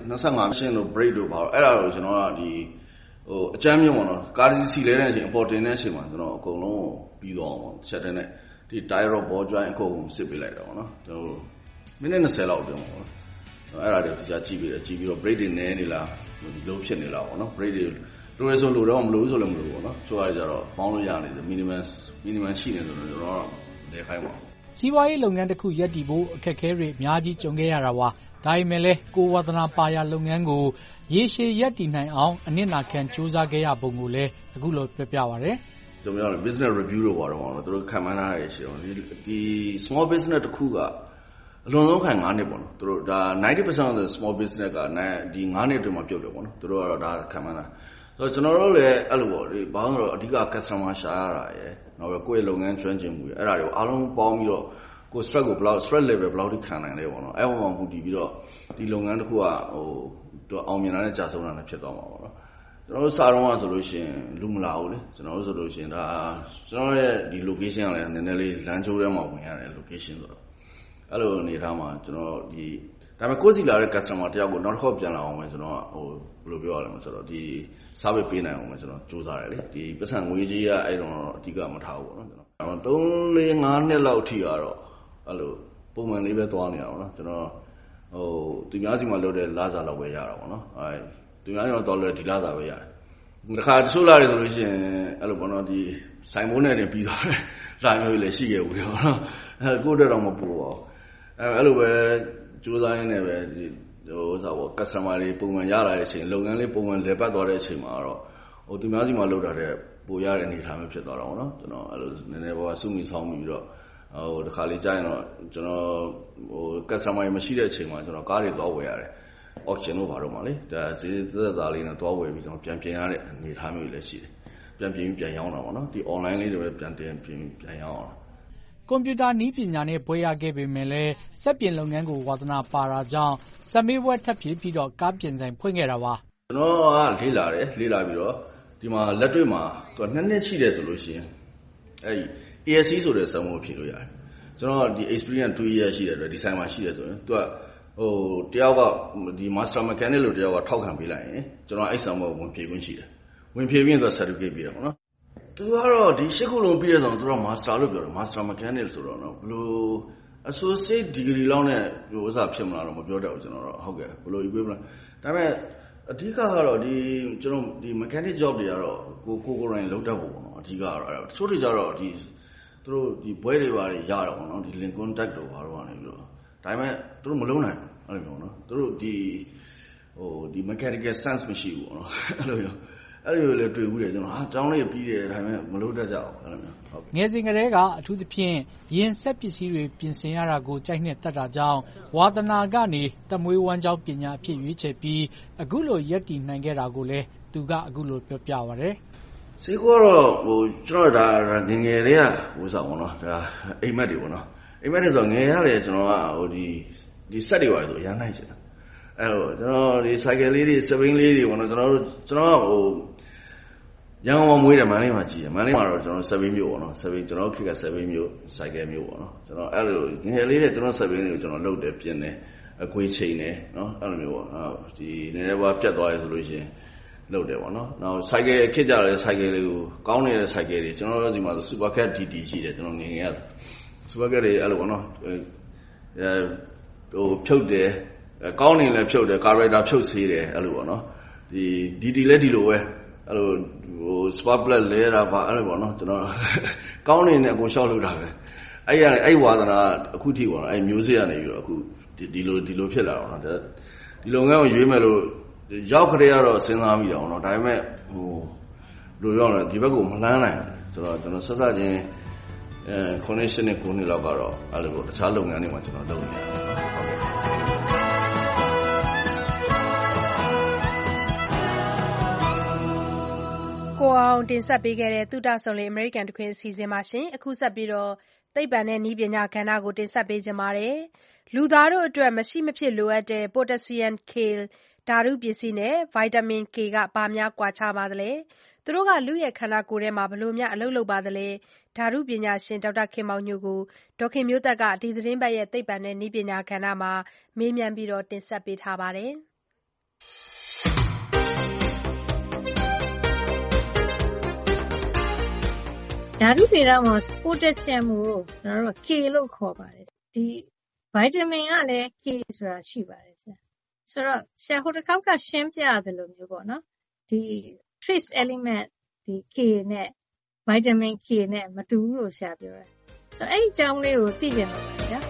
25ရှင်းလို့ break တို့ပါတော့အဲ့ဒါကိုကျွန်တော်ကဒီအချမ်းမြုံပေါ့နော်ကားစီလဲတဲ့အချိန်အပေါ်တင်တဲ့အချိန်မှာကျွန်တော်အကုန်လုံးပြီးတော့အောင်ချက်တဲ့နဲ့ဒီ tire ball joint အကုန်စစ်ပေးလိုက်တာပေါ့နော်ကျွန်တော်မိနစ်20လောက်အတွင်းပေါ့အဲ့ဒါတွေတရားကြည့်ပြီးတော့ break တွေနည်းနေလားဒီလိုဖြစ်နေလားပေါ့နော် break တွေလိုရဆိုလိုတော့မလိုဘူးဆိုလည်းမလိုဘူးပေါ့နော်ဆိုရကြတော့ပေါင်းလို့ရနေတယ် minimum ရှိနေဆိုတော့ကျွန်တော်လဲခိုင်းပါစီးပွားရေးလုပ်ငန်းတစ်ခုရပ်တည်ဖို့အခက်အခဲတွေအများကြီးကြုံခဲ့ရတာပါဒါပေမဲ့လည်းကိုဝါသနာပါရလုပ်ငန်းကိုရေရှည်ရပ်တည်နိုင်အောင်အနစ်နာခံစူးစမ်းခဲ့ရပုံကိုလည်းအခုလိုပြောပြပါရစေကျွန်တော် business review လို့ပြောတော့သူတို့ခံမှန်းထားရရှိတော့ဒီ small business တစ်ခုကအလွန်ဆုံးခံ9နှစ်ပေါ့နော်သူတို့ဒါ 90% of the small business ကဒီ9နှစ်အတွင်းမှာပြုတ်တယ်ပေါ့နော်သူတို့ကတော့ဒါခံမှန်းတာဆိုတော့ကျွန်တော်တို့လည်းအဲ့လိုပေါ့ဒီဘာလို့လဲအဓိက customer ရှာရတာရယ်နောက်ပဲကိုယ့်ရဲ့လုပ်ငန်းကျွမ်းကျင်မှုရယ်အဲ့ဒါတွေကိုအားလုံးပေါင်းပြီးတော့ကို stress ကိုဘယ်လောက် stress level ဘယ်လောက်ထိခံနိုင်လဲပေါ့နော်အဲ့ဟောမှမူတည်ပြီးတော့ဒီလုပ်ငန်းတစ်ခုကအောင်မြင်တာနဲ့ကြာဆုံးတာနဲ့ဖြစ်သွားမှာပေါ့နော်ကျွန်တော်တို့စာတော့ဆိုလို့ရှိရင်လူမလာဘူးလေကျွန်တော်တို့ဆိုလို့ရှိရင်ဒါကျွန်တော်ရဲ့ဒီ location ကလည်းနည်းနည်းလေးလမ်းချိုးထဲမှာဝင်ရတယ် location ဆိုတော့အဲ့လိုအနေထားမှာကျွန်တော်ဒီဒါပေမဲ့ကိုယ်စီလာတဲ့ customer တယောက်ကိုနောက်တစ်ခေါက်ပြန်လာအောင်ပဲကျွန်တော်ဘယ်လိုပြောရလဲဆိုတော့ဒီ service ပေးနိုင်အောင်ပဲကျွန်တော်စူးစမ်းရတယ်လေဒီပတ်စံငွေကြီးကအဲ့တော့အဓိကမထားဘူးပေါ့နော်ကျွန်တော်3-4-5နှစ်လောက်ထိကတော့အဲ့လိုပုံမှန်လေးပဲသွားနေတာပေါ့နော်ကျွန်တော်သူများစီမှာလုပ်တဲ့လစာလောက်ပဲရတာပေါ့နော်သူများကတော့တော်လို့ဒီလစာပဲရတယ်တစ်ခါတချို့လာတယ်ဆိုလို့ရှိရင်အဲ့လိုပေါ့နော်ဒီဆိုင်မိုးနဲ့တင်ပြီးသွားတယ်လာမျိုးလည်းရှိခဲ့ဘူးတယ်ပေါ့နော်ကိုယ့်တက်တော့မပူပါဘူးအဲ့လိုပဲစူးစမ်းရင်းနဲ့ပဲဒီဥစားပေါ့ customer တွေပုံမှန်ရလာတဲ့အချိန်လုပ်ငန်းလေးပုံမှန်လည်ပတ်သွားတဲ့အချိန်မှာတော့သူများစီမှာလုပ်တာတဲ့ပိုရတဲ့အနေအထားမျိုးဖြစ်သွားတာပေါ့နော်ကျွန်တော်အဲ့လိုနည်းနည်းပါးစုမိဆောင်ပြီးတော့တခါလေးကြာရင်တော့ကျွန်တော်customer မရှိတဲ့အချိန်မှာကျွန်တော်ကားတွေသွားဝယ်ရတယ် auction လို့ပါတော့မှာလေဒါဈေးသက်သာလေးနဲ့သွားဝယ်ပြီးကျွန်တော်ပြန်ပြင်ရတဲ့အနေအထားမျိုးလည်းရှိတယ်ပြန်ပြင်ပြီးပြန်ရောင်းတာပေါ့နော်ဒီ online လေးတွေပဲပြန်တင်ပြန်ရောင်းအောင်ကွန်ပျူတာနည်းပညာနဲ့ဘွဲရခဲ့ပေမဲ့လည်းစက်ပြင်လုပ်ငန်းကိုဝါသနာပါတာကြောင့်စက်မေးဘွဲထပ်ဖြစ်ပြီးတော့ကားပြင်ဆိုင်ဖွင့်ခဲ့တာပါကျွန်တော်ကလေ့လာပြီးတော့ဒီမှာလက်တွေ့မှာသူက2နှစ်ရှိတယ်ဆိုလို့ရှိရင်အဲ့ဒီ ASC ဆိုတဲ့စက်မှုကိုဖြည့်လို့ရတယ်ကျွန်တော်ဒီ experience 2 years ရှိတယ်အတွက်ဒီဆိုင်မှာရှိတယ်ဆိုရင်သူကတယောက်ကဒီ master mechanic လို့တယောက်ကထောက်ခံပေးလိုက်ရင်ကျွန်တော်အဲ့စက်မှုကိုဝင်ဖြည့်ခွင့်ရှိတယ်ဝင်ဖြည့်ပြီးတော့ certificate ပေးတယ်ပေါ့နော်သူကတော့ဒီ8ခုလုံးပြည့်တဲ့ဆိုတော့သူက master လို့ပြောတယ် master mechanic ဆိုတော့နော်ဘလို့ associate degree လောက်နဲ့ဥစားဖြစ်မလားတော့မပြောတတ်ဘူးကျွန်တော်တော့ဟုတ်ကဲ့ဘလို့ equivalent ဒါပေမဲ့အဓိကကတော့ဒီကျွန်တော်ဒီ mechanic job တွေကတော့ကိုယ်လုပ်တတ်ဖို့ပေါ့နော်အဓိကကတော့အဲ့ဒါတချို့တွေကြတော့ဒီသူတို့ဒီဘွဲတွေပါတွေရတာပေါ့နော်ဒီ link contact တို့ဘာလို့ပါနေပြီးတော့ဒါပေမဲ့သူတို့မလုံးနိုင်ဘူးအဲ့လိုမျိုးနော်သူတို့ဒီ mechanical sense မရှိဘူးပေါ့နော်အဲ့လိုမျိုးလည်းတွေ့ဘူးတယ်ကျွန်တော်အကြောင်းလေးပြီးတယ်ဒါပေမဲ့မလုပ်တတ်ကြအောင်အဲ့လိုမျိုးဟုတ်ငယ်စဉ်ကတည်းကအထူးသဖြင့်ရင်ဆက်ပစ္စည်းတွေပြင်ဆင်ရတာကိုကြိုက်နှစ်တတ်တာကြောင့်ဝါသနာကနေတမွေးဝမ်းကြောင်းပညာအဖြစ်ရွေးချယ်ပြီးအခုလိုရက်တည်နိုင်ခဲ့တာကိုလည်းသူကအခုလိုပြောပြပါရတယ်စေကောတော့ကျွန်တော်ဒါငယ်လေးကစားပေါ့နော်ဒါအိမ်မက်တွေပေါ့နော်အိမ်မက်တွေဆိုငယ်ရတယ်ကျွန်တော်ကဒီစက်တွေပါဆိုအရန်နိုင်ချင်တယ်အဲ့တော့ကျွန်တော်ဒီ cycle လေးတွေ swing လေးတွေပေါ့နော်ကျွန်တော်ရန်ကုန်မှာမွေးတယ်မန္တလေးမှာကြီးတယ်မန္တလေးမှာတော့ကျွန်တော်7မျိုးပေါ့နော်7ကျွန်တော်ခေတ်က7မျိုး cycle မျိုးပေါ့နော်ကျွန်တော်အဲ့လိုငယ်လေးတဲ့ကျွန်တော်7တွေကိုကျွန်တော်လုပ်တယ်ပြင်တယ်အကွေးချိန်တယ်နော်အဲ့လိုမျိုးပေါ့ဒီနည်းနည်းပါပြတ်သွားရဆိုလို့ရှိရင်လုပ်တယ်ပေါ့နော်နောက် cycle ခေတ်ကြတဲ့ cycle လေးကိုကောင်းနေတဲ့ cycle တွေကျွန်တော်တို့ဒီမှာ super cat DT ရှိတယ်ကျွန်တော်ငယ်ရ super cat တွေအဲ့လိုပေါ့နော်ဖြုတ်တယ်ကောင်းနေလည်းဖြုတ်တယ် character ဖြုတ်ဆေးတယ်အဲ့လိုပေါ့နော်ဒီ DT လည်းဒီလိုပဲအဲ့လိုspark plug လဲတာပါအဲ့လိုပေါ့နော်ကျွန်တော်ကောင်းနေနဲ့အကုန်ရှောက်လို့တာပဲအဲ့ဝါသနာအခုထိပေါ့နော်အဲ့မျိုးစေ့ကနေပြီးတော့အခုဒီလိုဖြစ်လာတော့နော်ဒီလုပ်ငန်းကိုရွေးမယ်လို့ရောက်ခရေကတော့စဉ်းစားမိတာပေါ့နော်ဒါပေမဲ့လိုရောက်တယ်ဒီဘက်ကိုမလှမ်းနိုင်ဆိုတော့ကျွန်တော်ဆက်စချင်းconnection နဲ့9နှစ်လောက်ကတော့အဲ့လိုပေါ့တခြားလုပ်ငန်းတွေမှာကျွန်တော်လုပ်နေတယ်ကိုအောင်တင်ဆက်ပေးခဲ့တဲ့သုတဆုံလေ American တခွင်အစီအစဉ်မှာအခုဆက်ပြီးတော့သိပ္ပံနဲ့နည်းပညာကဏ္ဍကိုတင်ဆက်ပေးခြင်းပါတယ်လူသားတို့အတွက်မရှိမဖြစ်လိုအပ်တဲ့ potassium K ဓာတုပစ္စည်းနဲ့ vitamin K ကဘာများကွာခြားပါသလဲသူသူတို့ကလူရဲ့ခန္ဓာကိုယ်ထဲမှာဘလို့များအလုပ်လုပ်ပါသလဲဓာတုပညာရှင်ဒေါက်တာခင်မောင်ညိုကိုဒေါ်ခင်မျိုးသက်ကဒီသတင်းပတ်ရဲ့သိပ္ပံနဲ့နည်းပညာကဏ္ဍမှာမေးမြန်းပြီးတင်ဆက်ပေးထားပါတယ်။ဓာတုဗေဒမှာပိုတက်ဆီယမ်ကိုကျွန်တော်တို့ K လို့ခေါ်ပါတယ်ဒီဗိုက်တာမင်ကလည်း K ဆိုတာရှိပါတယ်ဆရာဆိုတော့ဆရာဟိုတစ်ခေါက်ကရှင်းပြရတယ်လို့မျိုးပေါ့နော်ဒီ trace element ဒီ K နဲ့ဗိုက်တာမင် K နဲ့မတူဘူးလို့ဆရာပြောတယ်ဆိုတော့အဲ့ဒီအကြောင်းလေးကိုသိကြမှာပါဗျာ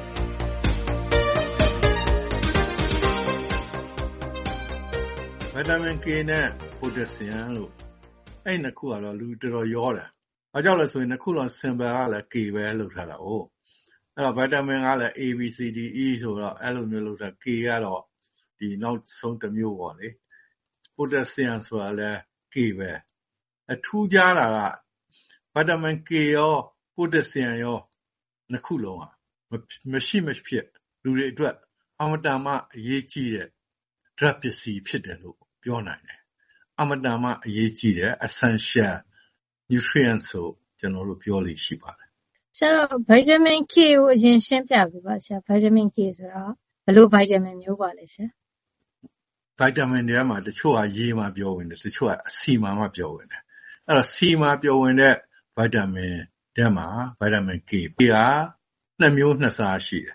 ဗိုက်တာမင် K နဲ့ပိုတက်ဆီယမ်လို့အဲ့နှစ်ခုကတော့လူတော်တော်ရောတယ်ဘာကြောင့်လဲဆိုရင်နှစ်ခုလုံး symbol ကလည်း K ပဲလောက်ထားတာ哦အဲ့တော့ဗိုက်တာမင်ကလည်း A B C D E ဆိုတော့အဲ့လိုမျိုးလောက်ထား K ကတော့ဒီနောက်ဆုံးတစ်မျိုးပေါ့လေပိုတက်ဆီယမ်ဆိုတာလည်း K ပဲအထူးခြားတာကဗိုက်တာမင် K ရောပိုတက်ဆီယမ်ရောနှစ်ခုလုံးမရှိမဖြစ်လူတွေအတွက်အမတန်မှအရေးကြီးတဲ့ drug ပစ္စည်းဖြစ်တယ်လို့ပြောနိုင်တယ်အမတန်မှအရေးကြီးတဲ့ essential nutrients ဆိုကျွန်တော်တို့ပြောလို့ရှိပါတယ်ဆရာဗိုက်တာမင် K ကိုအရင်ရှင်းပြပေးပါဆရာဗိုက်တာမင် K ဆိုတာဘယ်လိုဗိုက်တာမင်မျိုးပါလဲဆရာဗိုက်တာမင်တွေမှာတချို့ကရေမှာပြောဝင်တယ်တချို့ကအဆီမှာမှပြောဝင်တယ်အဲ့တော့ဆီမှာပြောဝင်တဲ့ဗိုက်တာမင်တွေမှာဗိုက်တာမင် K ကနှစ်မျိုးနှစ်စားရှိတယ်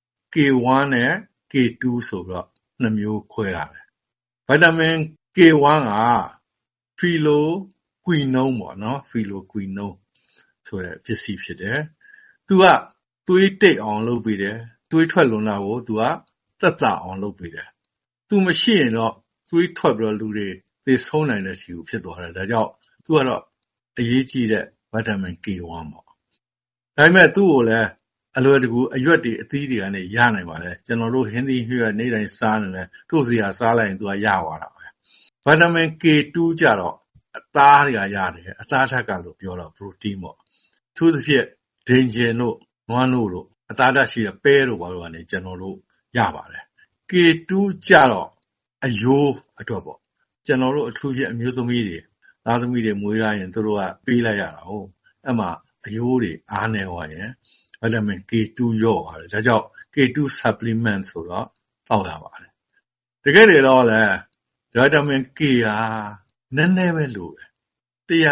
K1 နဲ့ K2 ဆိုတော့နှစ်မျိုးခွဲရတယ်ဗိုက်တာမင် K1 ကဖီလိုကွီနုံပေါ့နော်ဖီလိုကွီနုံဆိုတဲ့ပစ္စည်းဖြစ်တယ်သူကသွေးတိတ်အောင်လုပ်ပေးတယ်သွေးထွက်လွန်တာကိုသူကသက်သာအောင်လုပ်ပေးတယ်သူမရှိရင်တော့သွေးထွက်ပြီးတော့လူတွေသေဆုံးနိုင်တဲ့ခြေကိုဖြစ်သွားတယ်ဒါကြောင့်သူကတော့အရေးကြီးတဲ့ဗိုက်တာမင် K1 ပေါ့ဒါပေမဲ့သူ့ကိုလည်းအလွယ်တကူအရွက်တွေအသီးတွေကနေရနိုင်ပါတယ်ကျွန်တော်တို့ဟင်းသီးဟွေနေ့တိုင်းစားနေတယ်တို့စီကစားလိုက်ရင်သူကရသွားတာပဲဗိုက်တာမင် K2 ကြတော့အသားတွေကရတယ်အသားဓာတ်ကလို့ပြောတော့ protein ပေါ့သူသဖြင့်ဒိန်ဂျင်တို့နွားနို့တို့အသားဓာတ်ရှိတဲ့ပဲတို့ဘာလို့ကနေကျွန်တော်တို့ရပါတယ် K2 ကြတော့အယိုးအတွက်ပေါ့ကျွန်တော်တို့အထူးဖြင့်အမျိုးသမီးတွေသားသမီးတွေမွေးရရင်တို့ကပေးလိုက်ရတာဟုတ်အဲ့မှာအယိုးတွေအားနေသွားရင်ဗိုက်တာမင် K2 ရော့ပါတယ်ဒါကြောင့် K2 supplement ဆိုတော့တောက်ရပါတယ်တကယ်တော့လည်းဗိုက်တာမင် K ဟာနည်းနည်းပဲလိုတယ်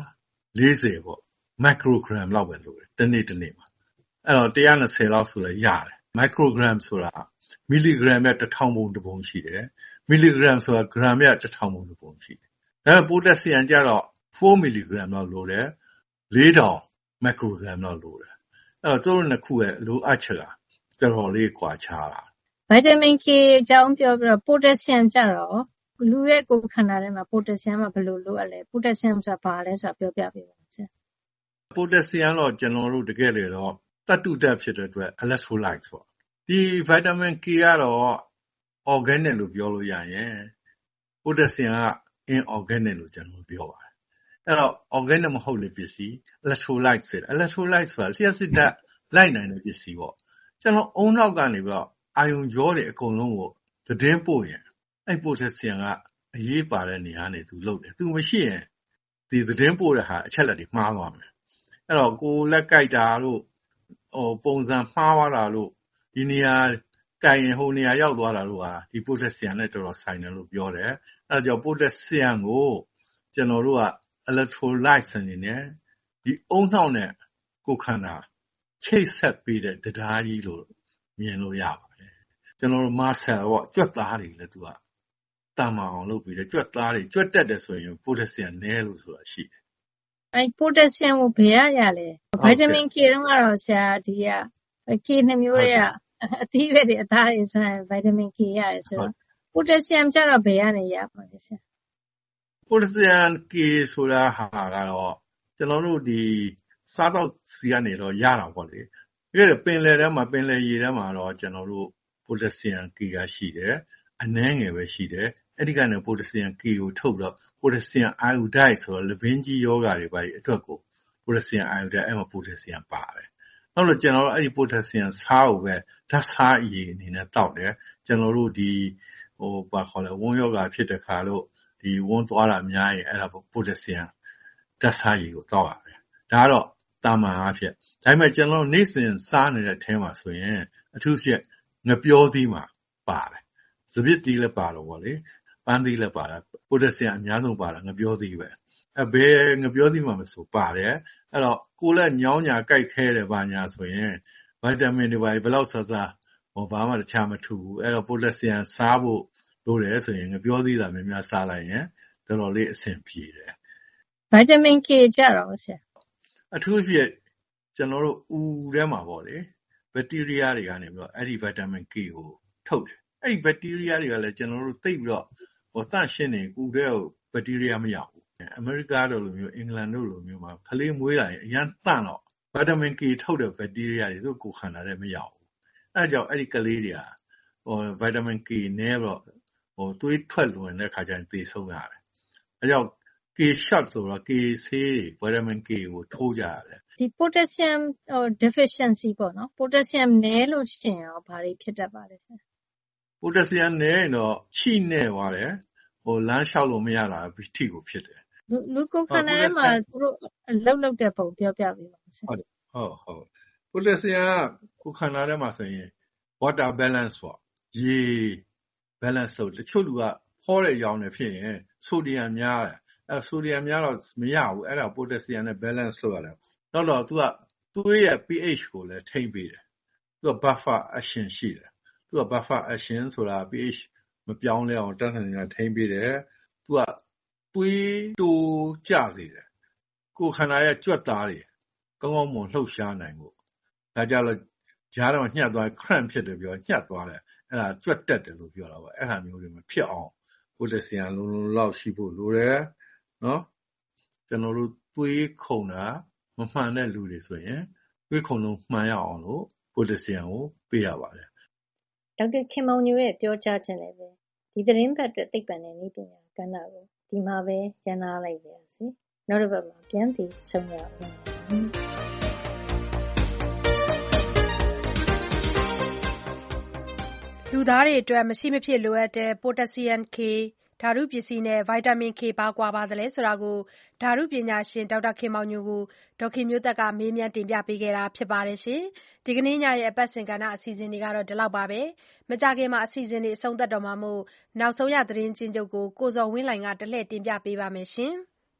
140ပေါ့ microgram လောက်ပဲလိုတယ်တစ်နေ့မှာအဲ့တော့120လောက်ဆိုလည်းရတယ် microgram ဆိုတာမီလီဂရမ်ရဲ့1000ပုံတစ်ပုံရှိတယ်မီလီဂရမ်ဆိုတာဂရမ်ရဲ့1000ပုံတစ်ပုံရှိတယ်ဒါပေမဲ့ပိုတက်ဆီယမ်ကျတော့4မီလီဂရမ်လောက်လိုတယ်4000 microgram လောက်လိုတယ်အဲ့တော့တို့နှစ်ခုရဲ့လိုအပ်ချက်ကတော်တော်လေးကွာခြားတာဗိုက်တာမင် K အကြောင်းပြောပြီးတော့ပိုတက်ဆီယမ်ကျတော့လူရဲ့ကိုယ်ခန္ဓာထဲမှာပိုတက်ဆီယမ်ကဘယ်လိုလိုအပ်လဲပိုတက်ဆီယမ်ဆိုတာဘာလဲဆိုတာပြောပြပေးပါဦးဆရာပိုတက်ဆီယမ်တော့ကျွန်တော်တို့တကယ်လေတော့သတ္တုဓာတ်ဖြစ်တဲ့အတွက် electrolyte ပေါ့ဒီဗိုက်တာမင် K ကတော့ organic လို့ပြောလို့ရရင်ပိုတက်ဆီယမ်က inorganic လို့ကျွန်တော်ပြောပါတယ်အဲ့တော့ organic မဟုတ်လေပစ္စည်း electrolyte ဆိုတာ electrolyte ဆိုတာလျှက်စစ်ဓာတ်လိုက်နိုင်တဲ့ပစ္စည်းပေါ့ကျွန်တော်အုံနောက်ကနေပြီးတော့အာယုံကြောတွေအကုန်လုံးကိုသတင်းပို့ရင်အဲ့ပိုတက်ဆီယမ်ကအရေးပါတဲ့နေရာနေသူလုပ်တယ်သူမရှိရင်ဒီသတင်းပို့တဲ့ဟာအချက်လက်တွေမှားသွားမယ်အဲ့တော့ကိုလက်ကြိုက်တာတို့ပုံစံမှားသွားတာတို့ဒီနေရာကြိုင်ရင်ဟိုနေရာရောက်သွားတာတို့ဟာဒီပိုတက်ဆီယမ်နဲ့တော်တော်ဆိုင်တယ်လို့ပြောတယ်အဲ့တော့ပိုတက်ဆီယမ်ကိုကျွန်တော်တို့က electrolyte အနေနဲ့ဒီအုံနှောက်နဲ့ကိုခန္ဓာချိတ်ဆက်ပေးတဲ့တရားကြီးလို့မြင်လို့ရပါတယ်ကျွန်တော်တို့မဆယ်ပေါ့ကြွက်သားတွေလည်းသူကတန်မအောင်လုပ်ပြီးတယ်ကြွက်သားတွေကြွက်တက်တယ်ဆိုရင်ပိုတက်ဆီယမ်နည်းလို့ဆိုတာရှိတယ်အဲ့ပိုတက်ဆီယမ်ကိုဘယ်ရလဲဗိုက်တာမင် K တော့ကတော့ဆရာဒီက K နှစ်မျိုးတွေကအသီးပဲတွေအသားတွေဆိုရင်ဗိုက်တာမင် K ရတယ်ဆိုတော့ပိုတက်ဆီယမ်ကျတော့ဘယ်ကနေရပါလဲဆရာပိုတက်ဆီယမ် K ဆိုတာဟာကတော့ကျွန်တော်တို့ဒီစားတော့စီကနေတော့ရတာပေါ့လေဒီပင်လယ်ထဲမှာပင်လယ်ရေထဲမှာတော့ကျွန်တော်တို့ပိုတက်ဆီယမ် K ကရှိတယ်အနည်းငယ်ပဲရှိတယ်အဲ့ဒီကနေပိုတက်ဆီယမ် K ကိုထုတ်တော့ပိုတက်ဆီယမ်အိုင်အိုဒိုက်ဆိုတော့လပင်းကြီးယောဂါတွေပါအတွက်ကိုပိုတက်ဆီယမ်အိုင်အိုဒိုက်အဲ့မှာပိုတက်ဆီယမ်ပါတယ်နောက်တော့ကျွန်တော်တို့အဲ့ဒီပိုတက်ဆီယမ်ဆားကိုပဲဓာတ်ဆားအရည်အနေနဲ့တောက်တယ်ကျွန်တော်တို့ဒီဘာခေါ်လဲဝန်းယောဂါဖြစ်တဲ့ခါလို့ဒီဝန်းသွားတာများရင်အဲ့ဒါပိုတက်ဆီယမ်ဓာတ်စားရည်ကိုသောက်ရတယ်။ဒါကတော့သာမန်အားဖြင့်။ဒါပေမဲ့ကျွန်တော်တို့နေ့စဉ်စားနေတဲ့အထဲမှာဆိုရင်အထူးသဖြင့်ငပြောသီးမှာပါတယ်။စပစ်သီးလည်းပါတော့ဗောလေ။ပန်းသီးလည်းပါတယ်။ပိုတက်ဆီယမ်အများဆုံးပါတာငပြောသီးပဲ။ဘယ်ငပြောသီးမှာမဆိုပါတယ်။အဲ့တော့ကိုယ်လည်းညောင်းညာကြိုက်ခဲတယ်ဘာညာဆိုရင်ဗိုက်တာမင်တွေပါဘယ်လောက်စားစားဘာမှတခြားမထူဘူး။အဲ့တော့ပိုတက်ဆီယမ်စားဖို့လိုတယ်ဆိုရင်ငပြောသီးသာများများစားလိုက်ရင်တော်တော်လေးအဆင်ပြေတယ်။ Vitamin K ကြတော့ဆရာအထူးဖြင့်ကျွန်တော်တို့ဦးထဲမှာပေါ့လေဘက်တီးရီးယားတွေကနေပြီးတော့အဲ့ဒီ Vitamin K ကိုထုတ်တယ်အဲ့ဒီဘက်တီးရီးယားတွေကလည်းကျွန်တော်တို့သိပ်ပြီးတော့သန့်ရှင်းနေဦးထဲကိုဘက်တီးရီးယားမရောက်ဘူးအမေရိကတို့လိုမျိုးအင်္ဂလန်တို့လိုမျိုးမှာခလေးမွေးလာရင်အရင်တန့်တော့ Vitamin K ထုတ်တဲ့ဘက်တီးရီးယားတွေသူ့ကိုယ်ခန္ဓာထဲမရောက်ဘူးအဲ့ဒါကြောင့်အဲ့ဒီကလေးတွေကVitamin K နဲ့တော့သွေးထွက်လွန်တဲ့ခါကျရင်သေဆုံးရတယ်အဲ့ကြောင့်K shot ဆိုတော့ K ဆေးတွေ vitamin K ကိုထိုးကြရတယ်ဒီ potassium deficiency ပေါ့နော် potassium နည်းလို့ရှိရင်ရောဘာတွေဖြစ်တတ်ပါလဲဆရာ potassium နည်းရင်တော့ချိနဲ့သွားတယ်လမ်းလျှောက်လို့မရတာအထိကိုဖြစ်တယ်လူကိုခန္ဓာထဲမှာသူတို့လှုပ်တဲ့ပုံပြောပြပေးပါဆရာဟုတ် potassium ကိုခန္ဓာထဲမှာဆိုရင် water balance ပေါ့ရေ balance ဆိုတချို့လူကဖောတဲ့ရောင်နေဖြစ်ရင် sodium များတယ်အဲ့ဆိုဒီယမ်များတော့မရဘူးအဲ့ဒါပိုတက်ဆီယမ်နဲ့ balance လုပ်ရတယ်နောက်တော့ तू ကသွေးရဲ့ pH ကိုလည်းထိန်းပေးတယ် तू က buffer action ရှိတယ် तू က buffer action ဆိုတာ pH မပြောင်းလဲအောင်တတ်နိုင်တာထိန်းပေးတယ် तू ကသွေးတိုးကျစေတယ်ကိုယ်ခန္ဓာရဲ့ကြွက်သားတွေကောင်းကောင်းမွန်လှုပ်ရှားနိုင်ဖို့ဒါကြလို့ဂျားတော့ညှက်သွား cramp ဖြစ်တယ်ပြောညှက်သွားတယ်အဲ့ဒါကြွက်တက်တယ်လို့ပြောတာပေါ့အဲ့ဒါမျိုးတွေမဖြစ်အောင်ပိုတက်ဆီယမ်လုံးလုံးလောက်ရှိဖို့လိုတယ်နော်ကျွန်တော်တို့သွေးခုန်တာမမှန်တဲ့လူတွေဆိုရင်သွေးခုန်လုံးမှန်ရအောင်လို့ပိုတက်ဆီယမ်ကိုပေးရပါတယ်ဒေါက်တာခင်မောင်ညိုရဲ့ပြောကြားခြင်းလည်းပဲဒီသတင်းပတ်အတွက်သိပ္ပံနဲ့နည်းပညာကဏ္ဍကိုဒီမှာပဲရန်နာလိုက်ပါရစေနောက်တစ်ပတ်မှာပြန်ပြီးဆုံရအောင်လူသားတွေအတွက်မရှိမဖြစ်လိုအပ်တဲ့ potassium Kဓာတုပစ္စည်းနဲ့ vitamin K ဘာကွာပါသလဲဆိုတာကိုဓာတုပညာရှင်ဒေါက်တာခင်မောင်ညိုကိုဒေါ်ခင်မျိုးသက်ကမေးမြန်းတင်ပြပေးခဲ့တာဖြစ်ပါတယ်ရှင်ဒီကနေ့ညရဲ့အပတ်စဉ်ကဏ္ဍအစီအစဉ်တွေကတော့ဒီလောက်ပါပဲမကြခင်မှာအစီအစဉ်တွေအဆုံးသတ်တော့မှာမို့နောက်ဆုံးရသတင်းချင်းချုပ်ကိုကိုဇော်ဝင်းလှိုင်ကတလှည့်တင်ပြပေးပါမယ်ရှင်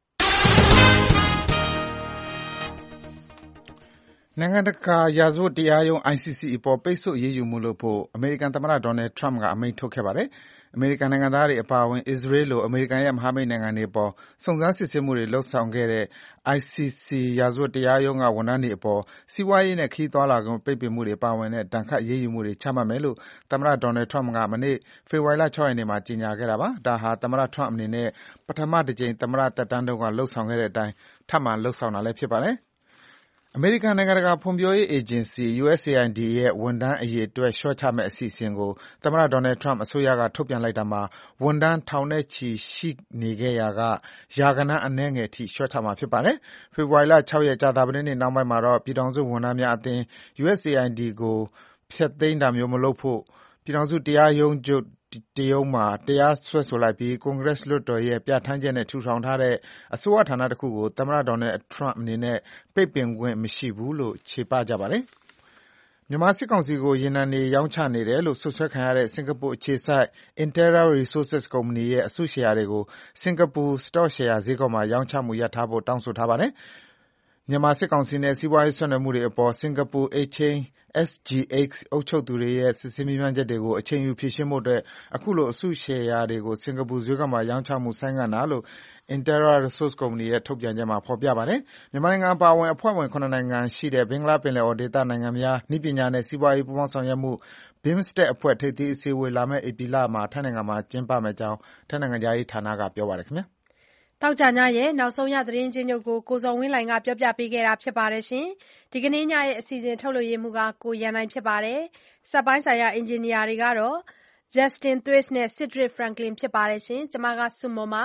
နိုင်ငံတကာရာဇဝတ်တရားရုံး ICC အပေါ်ပိတ်ဆို့အရေးယူမှုလုပ်ဖို့အမေရိကန်သမ္မတဒေါ်နယ်ထရမ့်ကအမိန့်ထုတ်ခဲ့ပါတယ်အမေရိကန်နိုင်ငံသားတွေအပါအဝင်အစ္စရေးလိုအမေရိကန်ရဲ့မဟာမိတ်နိုင်ငံတွေအပေါ်စုံစမ်းစစ်ဆေးမှုတွေလုပ်ဆောင်ခဲ့တဲ့ ICC ရာဇဝတ်တရားရုံးကဝန်ထမ်းတွေအပေါ်စီးပွားရေးနဲ့ခရီးသွားလာခွင့်ပိတ်ပင်မှုတွေပါဝင်တဲ့ဒဏ်ခတ်အရေးယူမှုတွေချမှတ်မယ်လို့သမ္မတဒေါ်နယ်ထရမ့်ကမနေ့ဖေဖော်ဝါရီလ 6 ရက်နေ့မှာကြေညာခဲ့တာပါဒါဟာသမ္မတထရမ့်အနေနဲ့ပထမတစ်ကြိမ်သမ္မတသက်တမ်းတုန်းကလုပ်ဆောင်ခဲ့တဲ့အတိုင်းထပ်မံလုပ်ဆောင်တာလည်းဖြစ်ပါတယ်အမေရိကန်နိုင်ငံတကာဖွံ့ဖြိုးရေးအေဂျင်စီ USAID ရဲ့ဝန်ထမ်းအရေအတွက်လျှော့ချမယ့်အစီအစဉ်ကိုသမ္မတဒေါ်နယ်ထရမ့်အစိုးရကထုတ်ပြန်လိုက်တာမှာဝန်ထမ်းထောင်နဲ့ချီရှိနေခဲ့ရာကရာဂဏန်းအနည်းငယ်အထိလျှော့ချမှာဖြစ်ပါတယ်။ဖေဖော်ဝါရီလ 6 ရက်ကြာသပတေးနေ့နောက်ပိုင်းမှာတော့ပြည်ထောင်စုဝန်ထမ်းများအသင်း USAID ကိုဖျက်သိမ်းတာမျိုးမလုပ်ဖို့ပြည်ထောင်စုတရားရုံးချုပ်တရားရုံးမှာတရားစွဲဆိုလိုက်ပြီးကွန်ဂရက်လွှတ်တော်ရဲ့ပြဌာန်းချက်နဲ့ထူထောင်ထားတဲ့အစိုးရဌာနတစ်ခုကိုသမ္မတဒေါ်နယ်ထရမ့်အနေနဲ့ပိတ်ပင်ခွင့်မရှိဘူးလို့ချေပကြပါတယ်။မြန်မာစစ်ကောင်စီကိုရေနံတွေရောင်းချနေတယ်လို့စွပ်စွဲခံရတဲ့စင်ကာပူအခြေစိုက် Interra Resources ကုမ္ပဏီရဲ့အစုရှယ်ယာတွေကိုစင်ကာပူစတော့ရှယ်ယာဈေးကွက်မှာရောင်းချမှုရပ်ထားဖို့တောင်းဆိုထားပါတယ်။မြန်မာစစ်ကောင်စီနဲ့စီးပွားရေးဆက်နွယ်မှုတွေအပေါ်စင်ကာပူ Exchange SGX အုပ်ချုပ်သူတွေရဲ့စစ်ဆေးမေးမြန်းချက်တွေကိုအချိန်ယူဖြေရှင်းဖို့အတွက်အခုလိုအစုရှယ်ယာတွေကိုစင်ကာပူဈေးကွက်မှာရောင်းချမှုဆိုင်းငံ့တာလို့ Interra Resources ကုမ္ပဏီရဲ့ထုတ်ပြန်ချက်မှာဖော်ပြပါတယ်။မြန်မာနိုင်ငံအပါအဝင်အဖွဲ့ဝင် 7 နိုင်ငံရှိတဲ့ဘင်္ဂလားပင်လယ်အော်ဒေသနိုင်ငံများနည်းပညာနဲ့စီးပွားရေးပူးပေါင်းဆောင်ရွက်မှု BIMSTEC အဖွဲ့ထိပ်သီးအစည်းအဝေးလာမယ့်ဧပြီလမှာထိုင်းနိုင်ငံမှာကျင်းပမယ့်အကြောင်းထိုင်းနိုင်ငံခြားရေးဌာနကပြောပါတယ်ခင်ဗျာ။သောကြာညရဲ့နောက်ဆုံးရသတင်းချင်းချုပ်ကိုကိုဇော်ဝင်းလှိုင်ကပြောပြပေးခဲ့တာဖြစ်ပါတယ်ရှင်။ဒီကနေ့ညရဲ့အစီအစဉ်ထုတ်လွှင့်မှုကကိုရန်နိုင်ဖြစ်ပါတယ်။စက်ပိုင်းဆိုင်ရာအင်ဂျင်နီယာတွေကတော့ Justin Thwaites နဲ့ Cedric Franklin ဖြစ်ပါတယ်ရှင်။ကျွန်မကစုမော်ပါ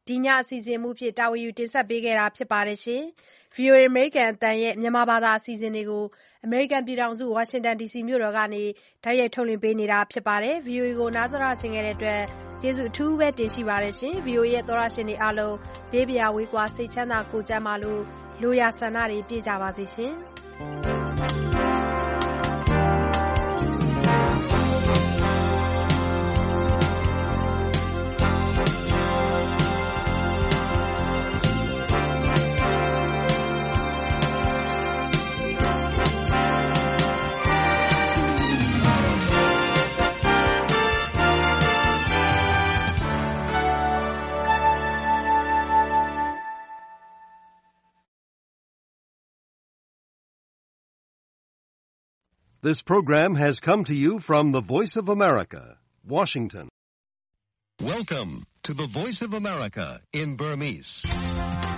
ဒီညအစီအစဉ်မှုဖြစ်တာဝန်ယူတင်ဆက်ပေးခဲ့တာဖြစ်ပါတယ်ရှင်။ VOA အမေရိကန်အသံရဲ့မြန်မာဘာသာအစီအစဉ်တွေကိုအမေရိကန်ပြည်ထောင်စုဝါရှင်တန် DC မြို့တော်ကနေတိုက်ရိုက်ထုတ်လွှင့်ပေးနေတာဖြစ်ပါတယ်။ VOA ကိုနားတော်ဆင်ခဲ့တဲ့အတွက်ကျေးဇူးအထူးပဲတင်ရှိပါတယ်ရှင်။ VOA ရဲ့သောရရှင်တွေအားလုံးဘေးပရာဝေးကွာစိတ်ချမ်းသာကိုယ်ကျန်းမာလို့လိုရာဆန္ဒတွေပြည့်ကြပါစေရှင်။ This program has come to you from the Voice of America, Washington. Welcome to the Voice of America in Burmese.